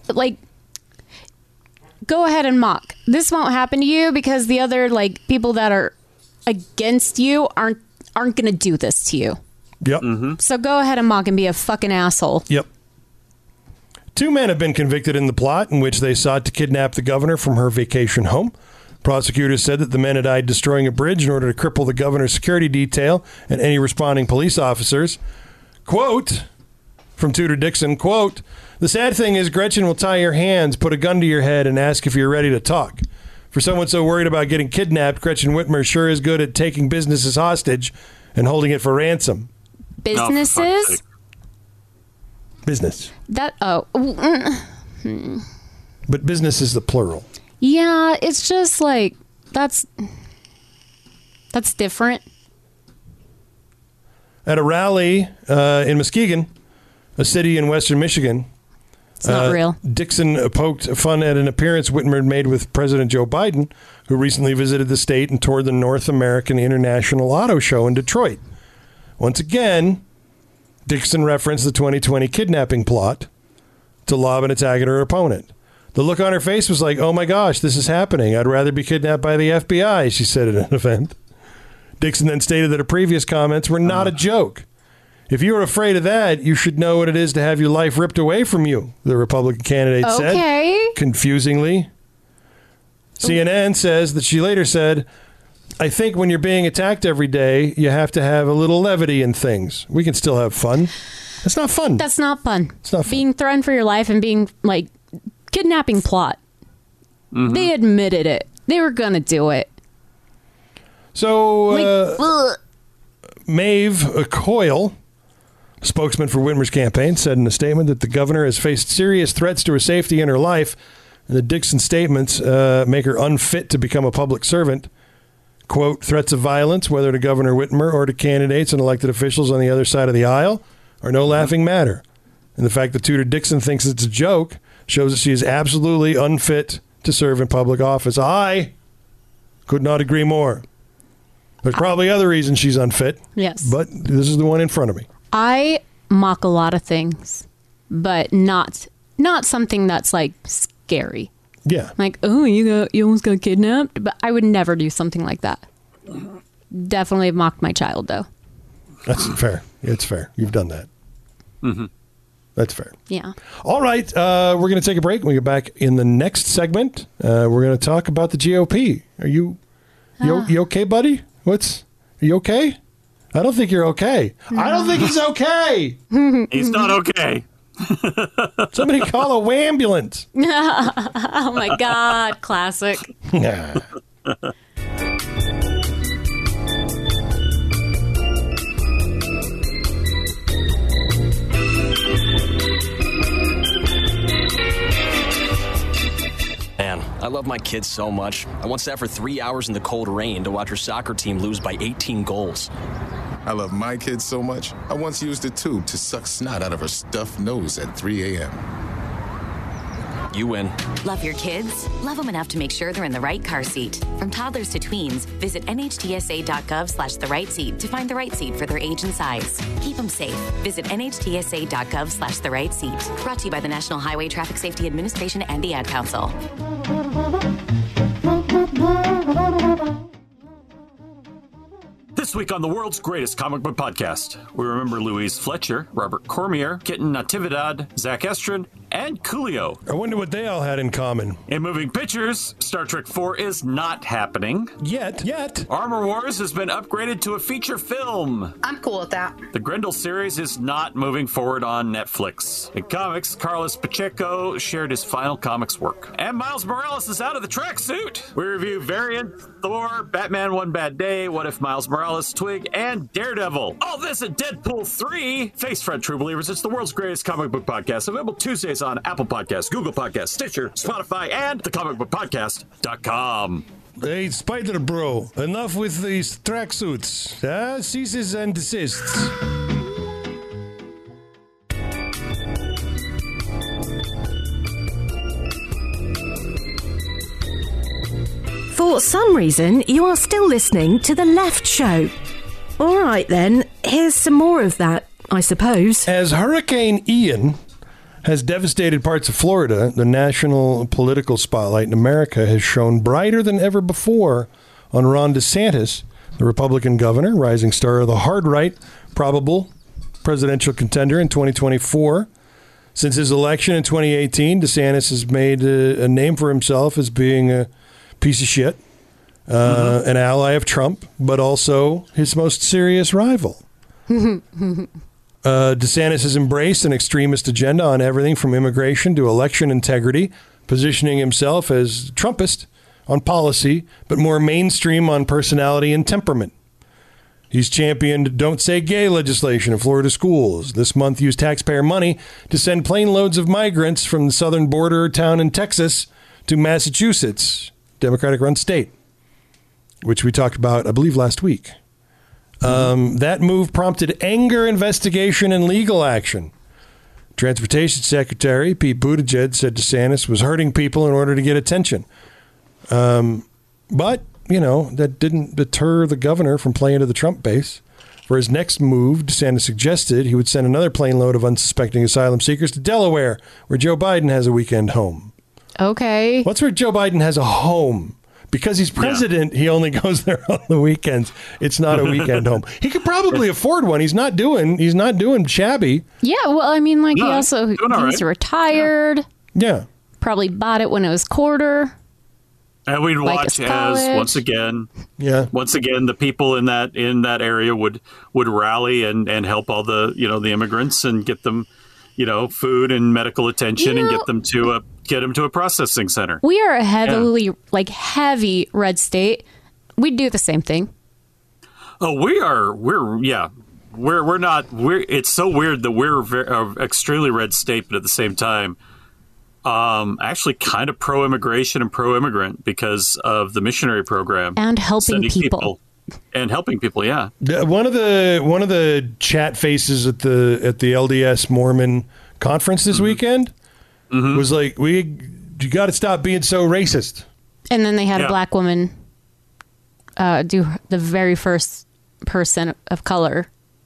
go ahead and mock. This won't happen to you because the other people that are against you aren't going to do this to you. Yep. So go ahead and mock and be a fucking asshole. Yep. Two men have been convicted in the plot in which they sought to kidnap the governor from her vacation home. Prosecutors said that the men had eyed destroying a bridge in order to cripple the governor's security detail and any responding police officers. Quote from Tudor Dixon, quote, "The sad thing is Gretchen will tie your hands, put a gun to your head, and ask if you're ready to talk. For someone so worried about getting kidnapped, Gretchen Whitmer sure is good at taking businesses hostage and holding it for ransom." Businesses? Business. Hmm. But business is the plural. Yeah, it's just that's different. At a rally in Muskegon, a city in western Michigan, it's not real. Dixon poked fun at an appearance Whitmer made with President Joe Biden, who recently visited the state and toured the North American International Auto Show in Detroit. Once again, Dixon referenced the 2020 kidnapping plot to lob an attack at her opponent. The look on her face was like, "Oh my gosh, this is happening. I'd rather be kidnapped by the FBI," she said at an event. Dixon then stated that her previous comments were not a joke. "If you are afraid of that, you should know what it is to have your life ripped away from you," the Republican candidate said, confusingly. CNN says that she later said, I think when you're being attacked every day, you have to have a little levity in things. We can still have fun. It's not fun. That's not fun. It's not fun. Being threatened for your life and being like kidnapping plot. Mm-hmm. They admitted it. They were going to do it. So, Maeve Coyle, spokesman for Whitmer's campaign, said in a statement that the governor has faced serious threats to her safety and her life. And the Dixon statements make her unfit to become a public servant. Quote, threats of violence, whether to Governor Whitmer or to candidates and elected officials on the other side of the aisle, are no laughing matter. And the fact that Tudor Dixon thinks it's a joke shows that she is absolutely unfit to serve in public office. I could not agree more. There's probably other reasons she's unfit. Yes. But this is the one in front of me. I mock a lot of things, but not something that's like scary. Yeah. Like, oh, you almost got kidnapped? But I would never do something like that. Definitely mocked my child, though. That's fair. It's fair. You've done that. Mm-hmm. That's fair. Yeah. All right. We're going to take a break. When we get back in the next segment, we're going to talk about the GOP. Are you okay, buddy? Are you okay? I don't think you're okay. No. I don't think he's okay. He's not okay. Somebody call a ambulance. Oh, my God. Classic. Man, I love my kids so much. I once sat for 3 hours in the cold rain to watch her soccer team lose by 18 goals. I love my kids so much, I once used a tube to suck snot out of her stuffed nose at 3 a.m. You win. Love your kids? Love them enough to make sure they're in the right car seat. From toddlers to tweens, visit nhtsa.gov/the-right-seat to find the right seat for their age and size. Keep them safe. Visit nhtsa.gov/the-right-seat. Brought to you by the National Highway Traffic Safety Administration and the Ad Council. This week on the world's greatest comic book podcast, we remember Louise Fletcher, Robert Cormier, Kitten Natividad, Zach Estrin, and Coolio. I wonder what they all had in common. In moving pictures, Star Trek IV is not happening. Yet. Armor Wars has been upgraded to a feature film. I'm cool with that. The Grendel series is not moving forward on Netflix. In comics, Carlos Pacheco shared his final comics work. And Miles Morales is out of the tracksuit. We review Variant, Thor, Batman One Bad Day, What If Miles Morales, Twig, and Daredevil. All this at Deadpool 3. Face front, true believers. It's the world's greatest comic book podcast. Available Tuesdays on Apple Podcasts, Google Podcasts, Stitcher, Spotify, and thecomicbookpodcast.com. Hey, Spider Bro, enough with these tracksuits. Ceases and desists. For some reason, you are still listening to The Left Show. All right, then, here's some more of that, I suppose. As Hurricane Ian has devastated parts of Florida, the national political spotlight in America has shone brighter than ever before on Ron DeSantis, the Republican governor, rising star of the hard right, probable presidential contender in 2024. Since his election in 2018, DeSantis has made a name for himself as being a piece of shit, an ally of Trump, but also his most serious rival. DeSantis has embraced an extremist agenda on everything from immigration to election integrity, positioning himself as Trumpist on policy, but more mainstream on personality and temperament. He's championed Don't Say Gay legislation in Florida schools. This month used taxpayer money to send plane loads of migrants from the southern border town in Texas to Massachusetts, Democratic-run state, which we talked about, I believe, last week. That move prompted anger, investigation, and legal action. Transportation Secretary Pete Buttigieg said DeSantis was hurting people in order to get attention. But, that didn't deter the governor from playing to the Trump base. For his next move, DeSantis suggested he would send another plane load of unsuspecting asylum seekers to Delaware, where Joe Biden has a weekend home. Okay. What's where Joe Biden has a home? Because he's president, He only goes there on the weekends. It's not a weekend home. He could probably afford one. He's not doing shabby. Yeah, well, I mean, he's retired. Yeah. Probably bought it when it was quarter. And we'd Like watch it's as college. once again the people in that area would rally and help all the the immigrants and get them food and medical attention and get them to a processing center. We are a heavy red state. We'd do the same thing. Oh, we're not. It's so weird that we're extremely red state, but at the same time, actually kind of pro-immigration and pro-immigrant because of the missionary program and helping sending people. And helping people, yeah. One of the chat faces at the LDS Mormon conference this weekend was like, you got to stop being so racist. And then they had a black woman do the very first person of color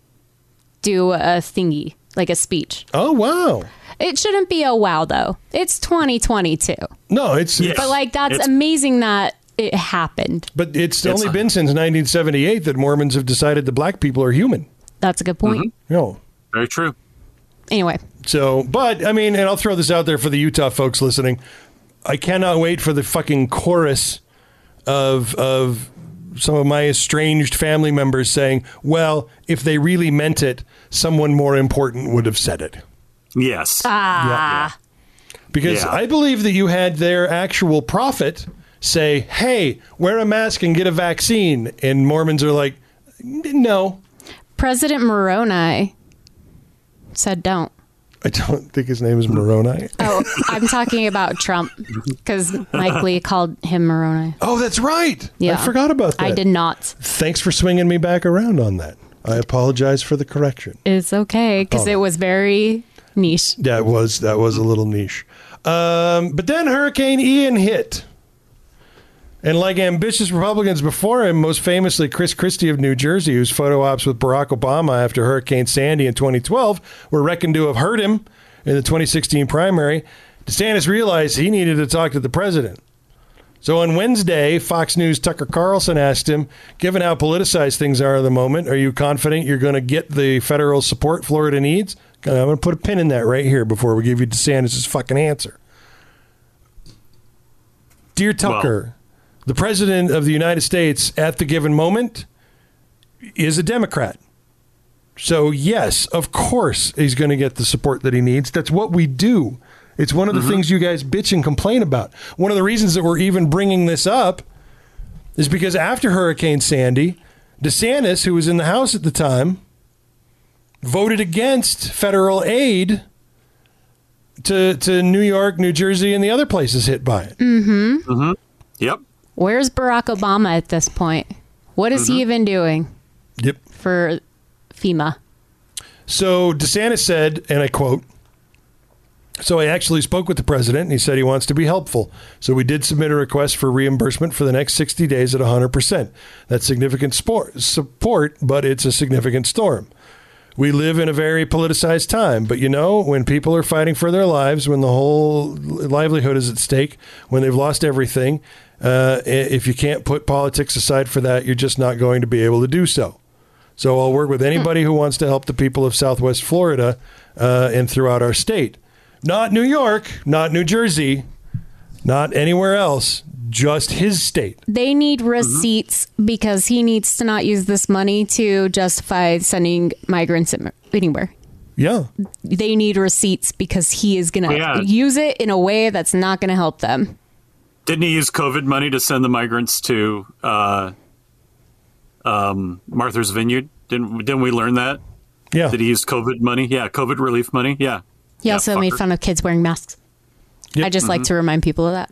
do a thingy, like a speech. Oh, wow. It shouldn't be a wow, though. It's 2022. No, it's... But, that's amazing that it happened. But it's only been since 1978 that Mormons have decided that black people are human. That's a good point. No. Very true. Anyway. So, but, I mean, and I'll throw this out there for the Utah folks listening. I cannot wait for the fucking chorus of some of my estranged family members saying, well, if they really meant it, someone more important would have said it. Yes. Because I believe that you had their actual prophet say, hey, wear a mask and get a vaccine. And Mormons are like, no. President Moroni said don't. I don't think his name is Moroni. Oh, I'm talking about Trump because Mike Lee called him Moroni. Oh, that's right. Yeah. I forgot about that. I did not. Thanks for swinging me back around on that. I apologize for the correction. It's okay because it was very niche. That was a little niche. But then Hurricane Ian hit. And like ambitious Republicans before him, most famously Chris Christie of New Jersey, whose photo ops with Barack Obama after Hurricane Sandy in 2012 were reckoned to have hurt him in the 2016 primary, DeSantis realized he needed to talk to the president. So on Wednesday, Fox News' Tucker Carlson asked him, given how politicized things are at the moment, are you confident you're going to get the federal support Florida needs? I'm going to put a pin in that right here before we give you DeSantis' fucking answer. Dear Tucker, the president of the United States at the given moment is a Democrat. So, yes, of course he's going to get the support that he needs. That's what we do. It's one of the things you guys bitch and complain about. One of the reasons that we're even bringing this up is because after Hurricane Sandy, DeSantis, who was in the House at the time, voted against federal aid to New York, New Jersey, and the other places hit by it. Yep. Where's Barack Obama at this point? What is he even doing? Yep. For FEMA. So DeSantis said, and I quote, so I actually spoke with the president and he said he wants to be helpful. So we did submit a request for reimbursement for the next 60 days at 100%. That's significant support, but it's a significant storm. We live in a very politicized time, but when people are fighting for their lives, when the whole livelihood is at stake, when they've lost everything, if you can't put politics aside for that, you're just not going to be able to do so. So I'll work with anybody who wants to help the people of Southwest Florida and throughout our state. Not New York, not New Jersey, not anywhere else. Just his state. They need receipts because he needs to not use this money to justify sending migrants anywhere. Yeah. They need receipts because he is going to use it in a way that's not going to help them. Didn't he use COVID money to send the migrants to Martha's Vineyard? Didn't we learn that? Yeah. Did he use COVID money? Yeah, COVID relief money. Yeah. He also made fun of kids wearing masks. Yep. I just like to remind people of that.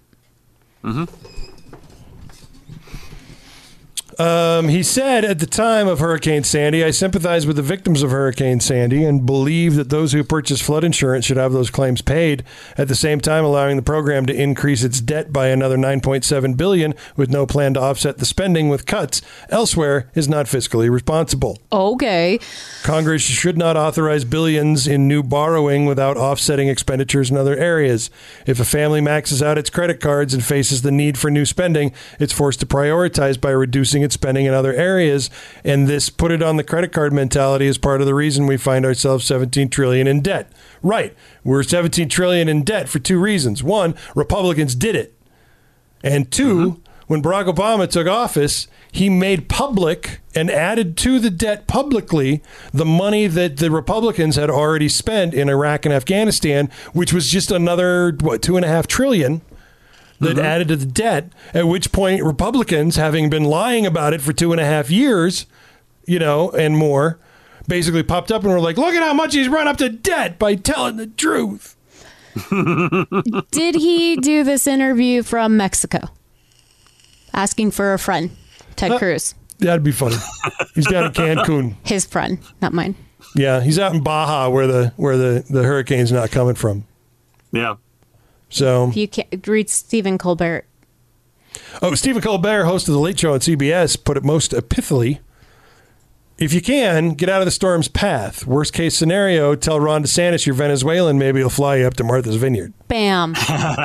He said at the time of Hurricane Sandy, I sympathize with the victims of Hurricane Sandy and believe that those who purchase flood insurance should have those claims paid. At the same time, allowing the program to increase its debt by another $9.7 billion with no plan to offset the spending with cuts elsewhere is not fiscally responsible. Okay. Congress should not authorize billions in new borrowing without offsetting expenditures in other areas. If a family maxes out its credit cards and faces the need for new spending, it's forced to prioritize by reducing its spending in other areas. And this put it on the credit card mentality is part of the reason we find ourselves $17 trillion in debt. Right. We're $17 trillion in debt for two reasons. One, Republicans did it. And two, when Barack Obama took office, he made public and added to the debt publicly the money that the Republicans had already spent in Iraq and Afghanistan, which was just another, $2.5 trillion that added to the debt, at which point Republicans, having been lying about it for 2.5 years, and more, basically popped up and were like, look at how much he's run up to debt by telling the truth. Did he do this interview from Mexico? Asking for a friend, Ted Cruz. That'd be funny. He's down in Cancun. His friend, not mine. Yeah, he's out in Baja where the hurricane's not coming from. Yeah. So you can't read Stephen Colbert. Oh, Stephen Colbert, host of The Late Show on CBS, put it most epithily. If you can, get out of the storm's path. Worst case scenario, tell Ron DeSantis you're Venezuelan. Maybe he'll fly you up to Martha's Vineyard. Bam.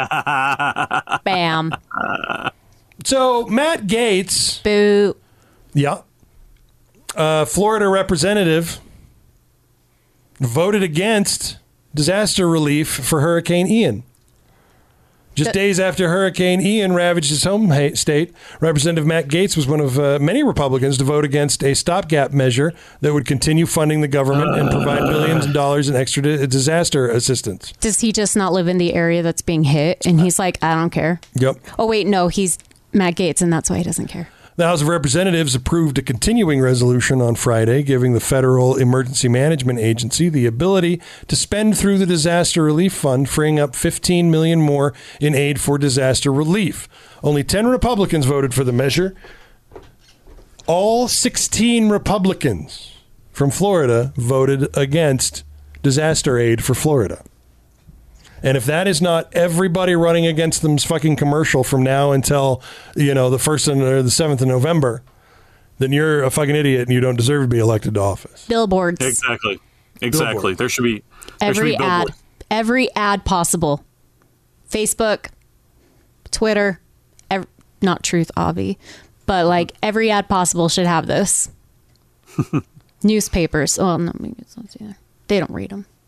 Bam. So Matt Gaetz. Boo. Yeah. Florida representative voted against disaster relief for Hurricane Ian. Just days after Hurricane Ian ravaged his home state, Representative Matt Gaetz was one of many Republicans to vote against a stopgap measure that would continue funding the government and provide billions of dollars in extra disaster assistance. Does he just not live in the area that's being hit? And he's like, I don't care. Yep. Oh, wait, no, he's Matt Gaetz, and that's why he doesn't care. The House of Representatives approved a continuing resolution on Friday, giving the Federal Emergency Management Agency the ability to spend through the Disaster Relief Fund, freeing up $15 million more in aid for disaster relief. Only 10 Republicans voted for the measure. All 16 Republicans from Florida voted against disaster aid for Florida. And if that is not everybody running against them's fucking commercial from now until, the 1st or the 7th of November, then you're a fucking idiot and you don't deserve to be elected to office. Billboards. Exactly. Billboards. There should be every ad possible. Facebook, Twitter, not Truth, Avi, but like every ad possible should have this. Newspapers. Oh, no, maybe it's not either. They don't read them.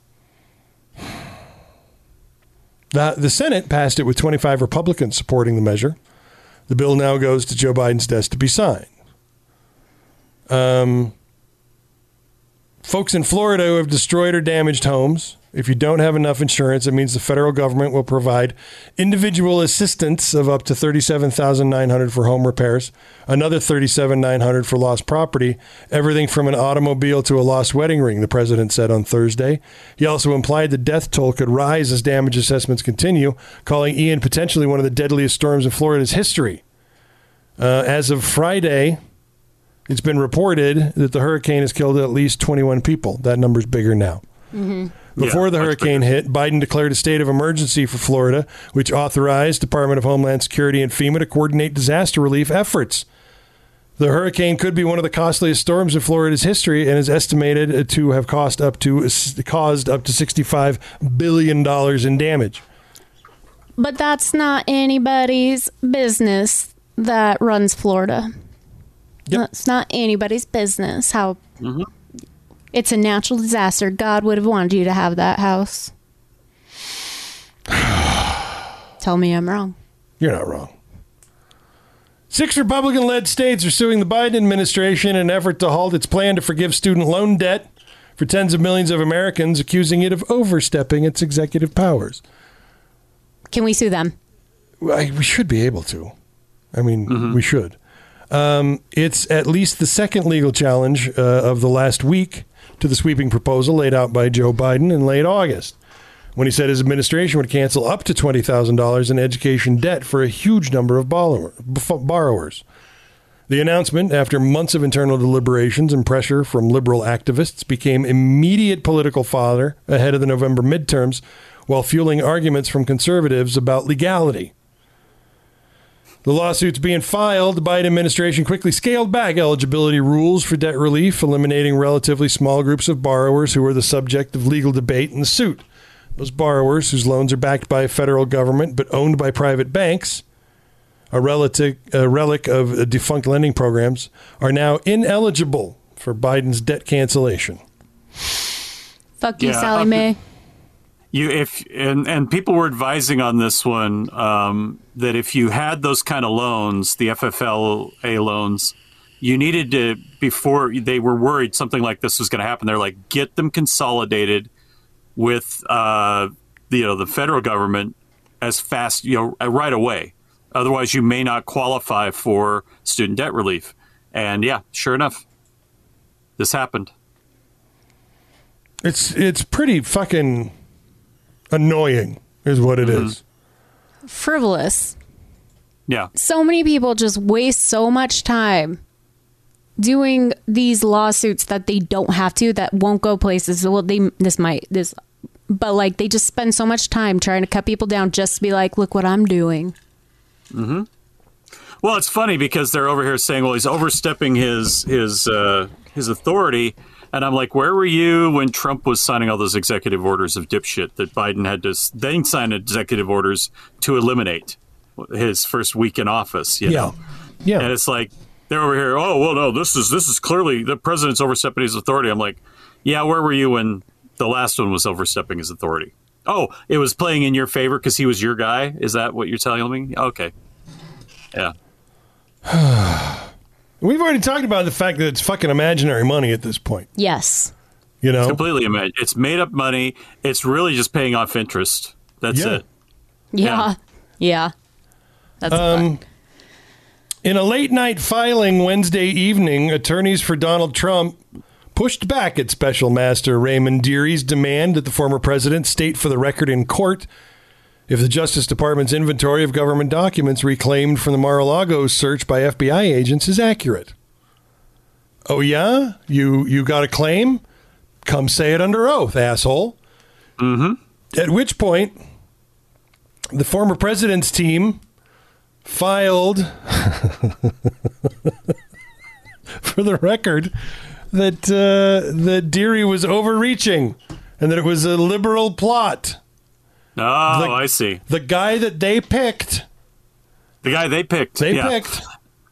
The Senate passed it with 25 Republicans supporting the measure. The bill now goes to Joe Biden's desk to be signed. Folks in Florida who have destroyed or damaged homes, if you don't have enough insurance, it means the federal government will provide individual assistance of up to $37,900 for home repairs, another $37,900 for lost property, everything from an automobile to a lost wedding ring, the president said on Thursday. He also implied the death toll could rise as damage assessments continue, calling Ian potentially one of the deadliest storms in Florida's history. As of Friday, it's been reported that the hurricane has killed at least 21 people. That number's bigger now. Mm-hmm. Before the hurricane hit, Biden declared a state of emergency for Florida, which authorized Department of Homeland Security and FEMA to coordinate disaster relief efforts. The hurricane could be one of the costliest storms in Florida's history and is estimated to have caused up to $65 billion in damage. But that's not anybody's business that runs Florida. Yep. It's not anybody's business how... Mm-hmm. It's a natural disaster. God would have wanted you to have that house. Tell me I'm wrong. You're not wrong. 6 Republican-led states are suing the Biden administration in an effort to halt its plan to forgive student loan debt for tens of millions of Americans, accusing it of overstepping its executive powers. Can we sue them? We should be able to. I mean, we should. It's at least the second legal challenge of the last week to the sweeping proposal laid out by Joe Biden in late August, when he said his administration would cancel up to $20,000 in education debt for a huge number of borrowers. The announcement, after months of internal deliberations and pressure from liberal activists, became immediate political fodder ahead of the November midterms, while fueling arguments from conservatives about legality. The lawsuits being filed, the Biden administration quickly scaled back eligibility rules for debt relief, eliminating relatively small groups of borrowers who were the subject of legal debate in the suit. Those borrowers whose loans are backed by a federal government but owned by private banks, a relic of defunct lending programs, are now ineligible for Biden's debt cancellation. Fuck you, Sally Mae. and people were advising on this one that if you had those kind of loans, the FFLA loans, you needed to, before they were worried something like this was going to happen, they're like, get them consolidated with the federal government as fast, right away. Otherwise, you may not qualify for student debt relief. And yeah, sure enough, this happened. It's pretty fucking annoying, is what it is. Frivolous. Yeah. So many people just waste so much time doing these lawsuits that they don't have to, that won't go places. Well, but like they just spend so much time trying to cut people down just to be like, look what I'm doing. Mm-hmm. Well, it's funny because they're over here saying, well, he's overstepping his authority. And I'm like, where were you when Trump was signing all those executive orders of dipshit that Biden had to then sign executive orders to eliminate his first week in office? You know? Yeah. And it's like, they're over here, oh, well, no, this is clearly the president's overstepping his authority. I'm like, yeah, where were you when the last one was overstepping his authority? Oh, it was playing in your favor because he was your guy? Is that what you're telling me? Okay. Yeah. We've already talked about the fact that it's fucking imaginary money at this point. Yes. You know? It's completely imaginary. It's made up money. It's really just paying off interest. That's it. Yeah. That's fun. In a late night filing Wednesday evening, attorneys for Donald Trump pushed back at Special Master Raymond Deary's demand that the former president state for the record in court if the Justice Department's inventory of government documents reclaimed from the Mar-a-Lago search by FBI agents is accurate. Oh, yeah? You got a claim? Come say it under oath, asshole. Mm-hmm. At which point, the former president's team filed for the record that Deary was overreaching and that it was a liberal plot. Oh, I see. The guy that they picked. The guy they picked. picked.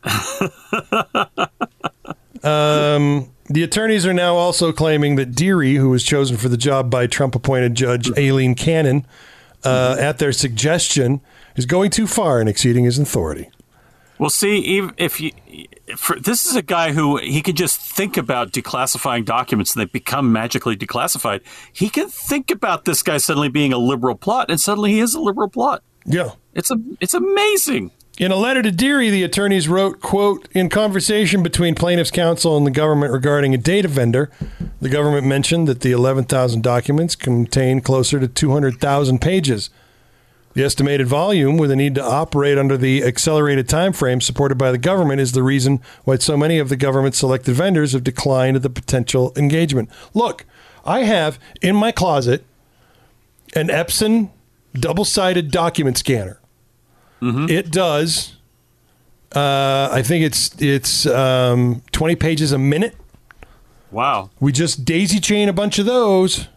The attorneys are now also claiming that Deary, who was chosen for the job by Trump-appointed Judge Aileen Cannon, at their suggestion, is going too far and exceeding his authority. Well, see, even this is a guy who he could just think about declassifying documents and they become magically declassified. He can think about this guy suddenly being a liberal plot, and suddenly he is a liberal plot. Yeah. It's amazing. In a letter to Deary, the attorneys wrote, quote, in conversation between plaintiff's counsel and the government regarding a data vendor, the government mentioned that the 11,000 documents contain closer to 200,000 pages. The estimated volume, with a need to operate under the accelerated time frame supported by the government, is the reason why so many of the government's selected vendors have declined the potential engagement. Look, I have in my closet an Epson double-sided document scanner. Mm-hmm. It does, I think it's 20 pages a minute. Wow. We just daisy chain a bunch of those,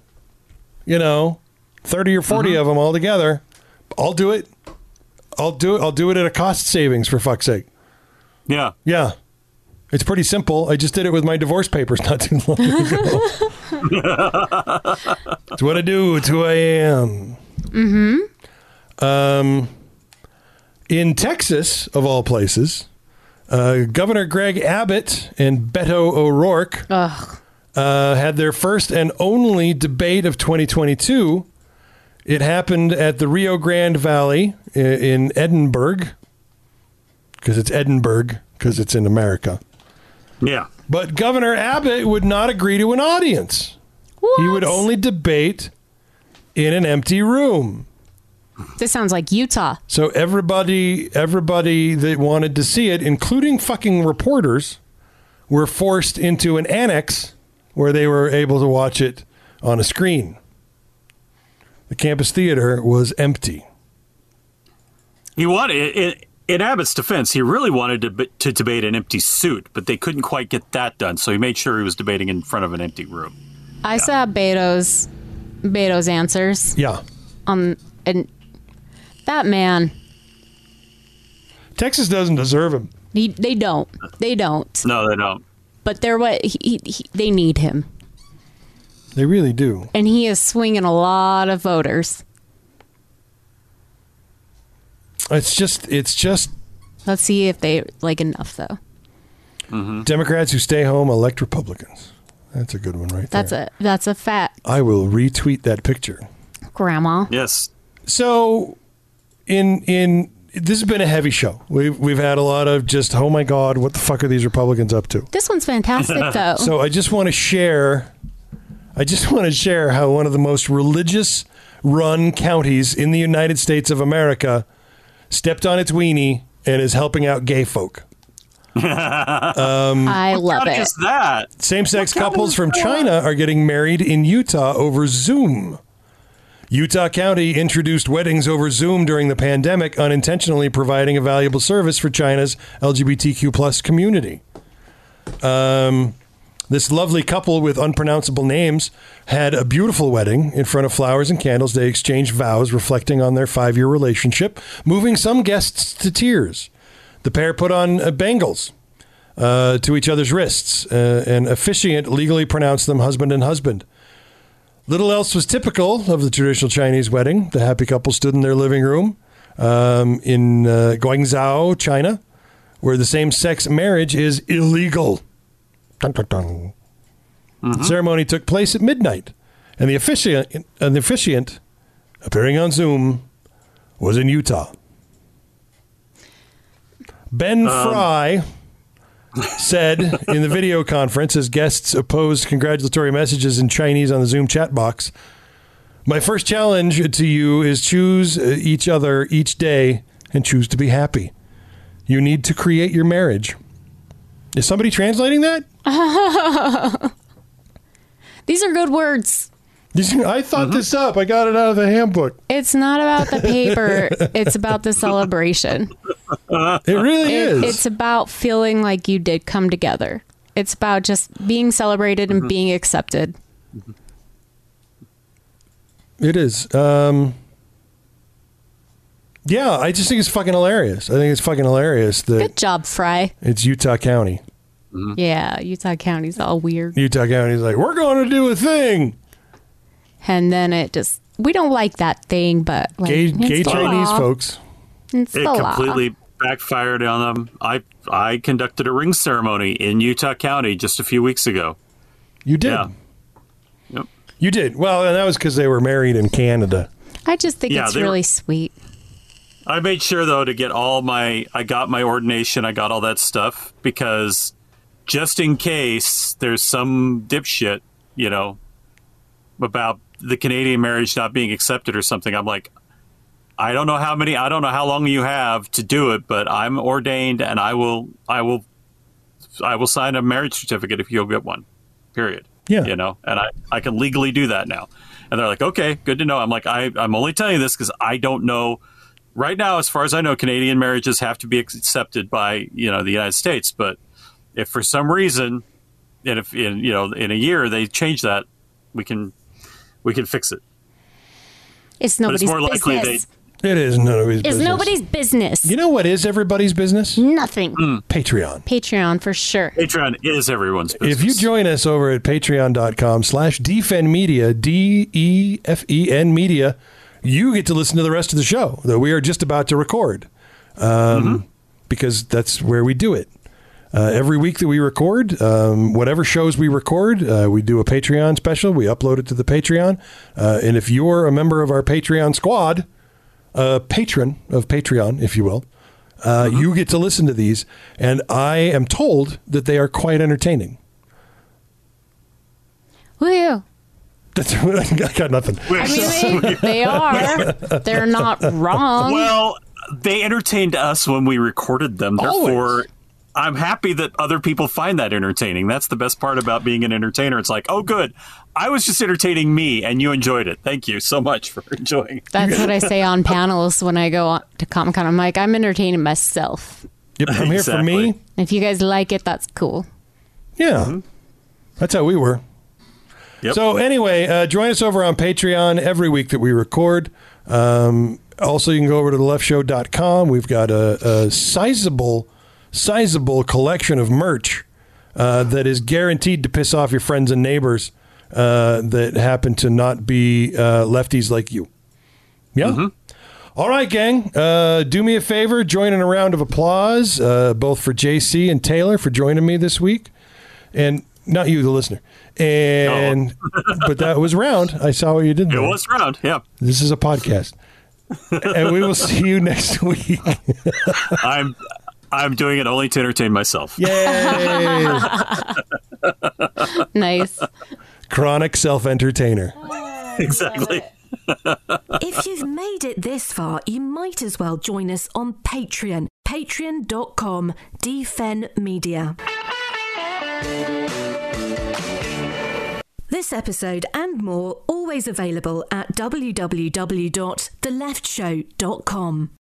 30 or 40 of them all together. I'll do it. I'll do it at a cost savings, for fuck's sake. Yeah. Yeah. It's pretty simple. I just did it with my divorce papers not too long ago. It's what I do. It's who I am. Mm-hmm. In Texas, of all places, Governor Greg Abbott and Beto O'Rourke had their first and only debate of 2022. It happened at the Rio Grande Valley in Edinburgh, because it's Edinburgh, because it's in America. Yeah. But Governor Abbott would not agree to an audience. What? He would only debate in an empty room. This sounds like Utah. So everybody that wanted to see it, including fucking reporters, were forced into an annex where they were able to watch it on a screen. The campus theater was empty. He wanted, in Abbott's defense, he really wanted to debate an empty suit, but they couldn't quite get that done, so he made sure he was debating in front of an empty room. I saw Beto's answers. Yeah. And that man. Texas doesn't deserve him. They don't. No, they don't. But they're what they need him. They really do. And he is swinging a lot of voters. It's just. Let's see if they like enough, though. Mm-hmm. Democrats who stay home elect Republicans. That's a good one right there. That's a fact. I will retweet that picture. Grandma. Yes. So, in this has been a heavy show. We've had a lot of just, oh my God, what the fuck are these Republicans up to? This one's fantastic, though. So I just want to share how one of the most religious run counties in the United States of America stepped on its weenie and is helping out gay folk. I love it. Is that? Same-sex couples from China are getting married in Utah over Zoom. Utah County introduced weddings over Zoom during the pandemic, unintentionally providing a valuable service for China's LGBTQ plus community. This lovely couple with unpronounceable names had a beautiful wedding in front of flowers and candles. They exchanged vows reflecting on their 5-year relationship, moving some guests to tears. The pair put on bangles to each other's wrists. An officiant legally pronounced them husband and husband. Little else was typical of the traditional Chinese wedding. The happy couple stood in their living room in Guangzhou, China, where the same-sex marriage is illegal. Dun, dun, dun. Mm-hmm. The ceremony took place at midnight, and the officiant appearing on Zoom was in Utah. Ben Fry said in the video conference as guests opposed congratulatory messages in Chinese on the Zoom chat box, "My first challenge to you is choose each other each day and choose to be happy. You need to create your marriage." Is somebody translating that? These are good words. I thought this up. I got it out of the handbook. It's not about the paper. It's about the celebration. It really is. It's about feeling like you did come together. It's about just being celebrated and being accepted. It is. Yeah, I just think it's fucking hilarious. I think it's fucking hilarious that Good job, Fry. It's Utah County. Yeah, Utah County's all weird. Utah County's like, we're going to do a thing. And then we don't like that thing, but like, gay Chinese folks. It's it completely backfired on them. I conducted a ring ceremony in Utah County just a few weeks ago. You did? Yeah. Yep. You did. Well, and that was because they were married in Canada. I just think it's really sweet. I made sure, though, to get I got my ordination, I got all that stuff, because just in case there's some dipshit, about the Canadian marriage not being accepted or something, I'm like, I don't know how long you have to do it, but I'm ordained and I will sign a marriage certificate if you'll get one, period. Yeah. And I can legally do that now. And they're like, okay, good to know. I'm like, I'm only telling you this because I don't know. Right now, as far as I know, Canadian marriages have to be accepted by, the United States. But if for some reason, in a year they change that, we can fix it. It's nobody's more business. It is nobody's business. It's nobody's business. You know what is everybody's business? Nothing. Patreon. Patreon for sure. Patreon is everyone's business. If you join us over at patreon.com/defenmedia, DEFEN media, you get to listen to the rest of the show that we are just about to record, because that's where we do it. Every week that we record, whatever shows we record, we do a Patreon special. We upload it to the Patreon. And if you're a member of our Patreon squad, a patron of Patreon, if you will, you get to listen to these. And I am told that they are quite entertaining. Woo! I got nothing. I mean, they are. They're not wrong. Well, they entertained us when we recorded them. Therefore, Always. I'm happy that other people find that entertaining. That's the best part about being an entertainer. It's like, oh, good. I was just entertaining me, and you enjoyed it. Thank you so much for enjoying it. That's what I say on panels when I go on to Comic-Con. I'm like, I'm entertaining myself. Yep, I'm here for me. If you guys like it, that's cool. Yeah. That's how we were. Yep. So anyway, join us over on Patreon every week that we record. Also, you can go over to theleftshow.com. We've got a sizable collection of merch that is guaranteed to piss off your friends and neighbors that happen to not be lefties like you. Yeah. Mm-hmm. All right, gang. Do me a favor. Join in a round of applause, both for JC and Taylor for joining me this week. And not you, the listener. And but that was round. I saw what you did there. It was round, yeah. This is a podcast. And we will see you next week. I'm doing it only to entertain myself. Yay! Nice. Chronic self-entertainer. Exactly. If you've made it this far, you might as well join us on Patreon. Patreon.com/DFenMedia. This episode and more always available at www.theleftshow.com.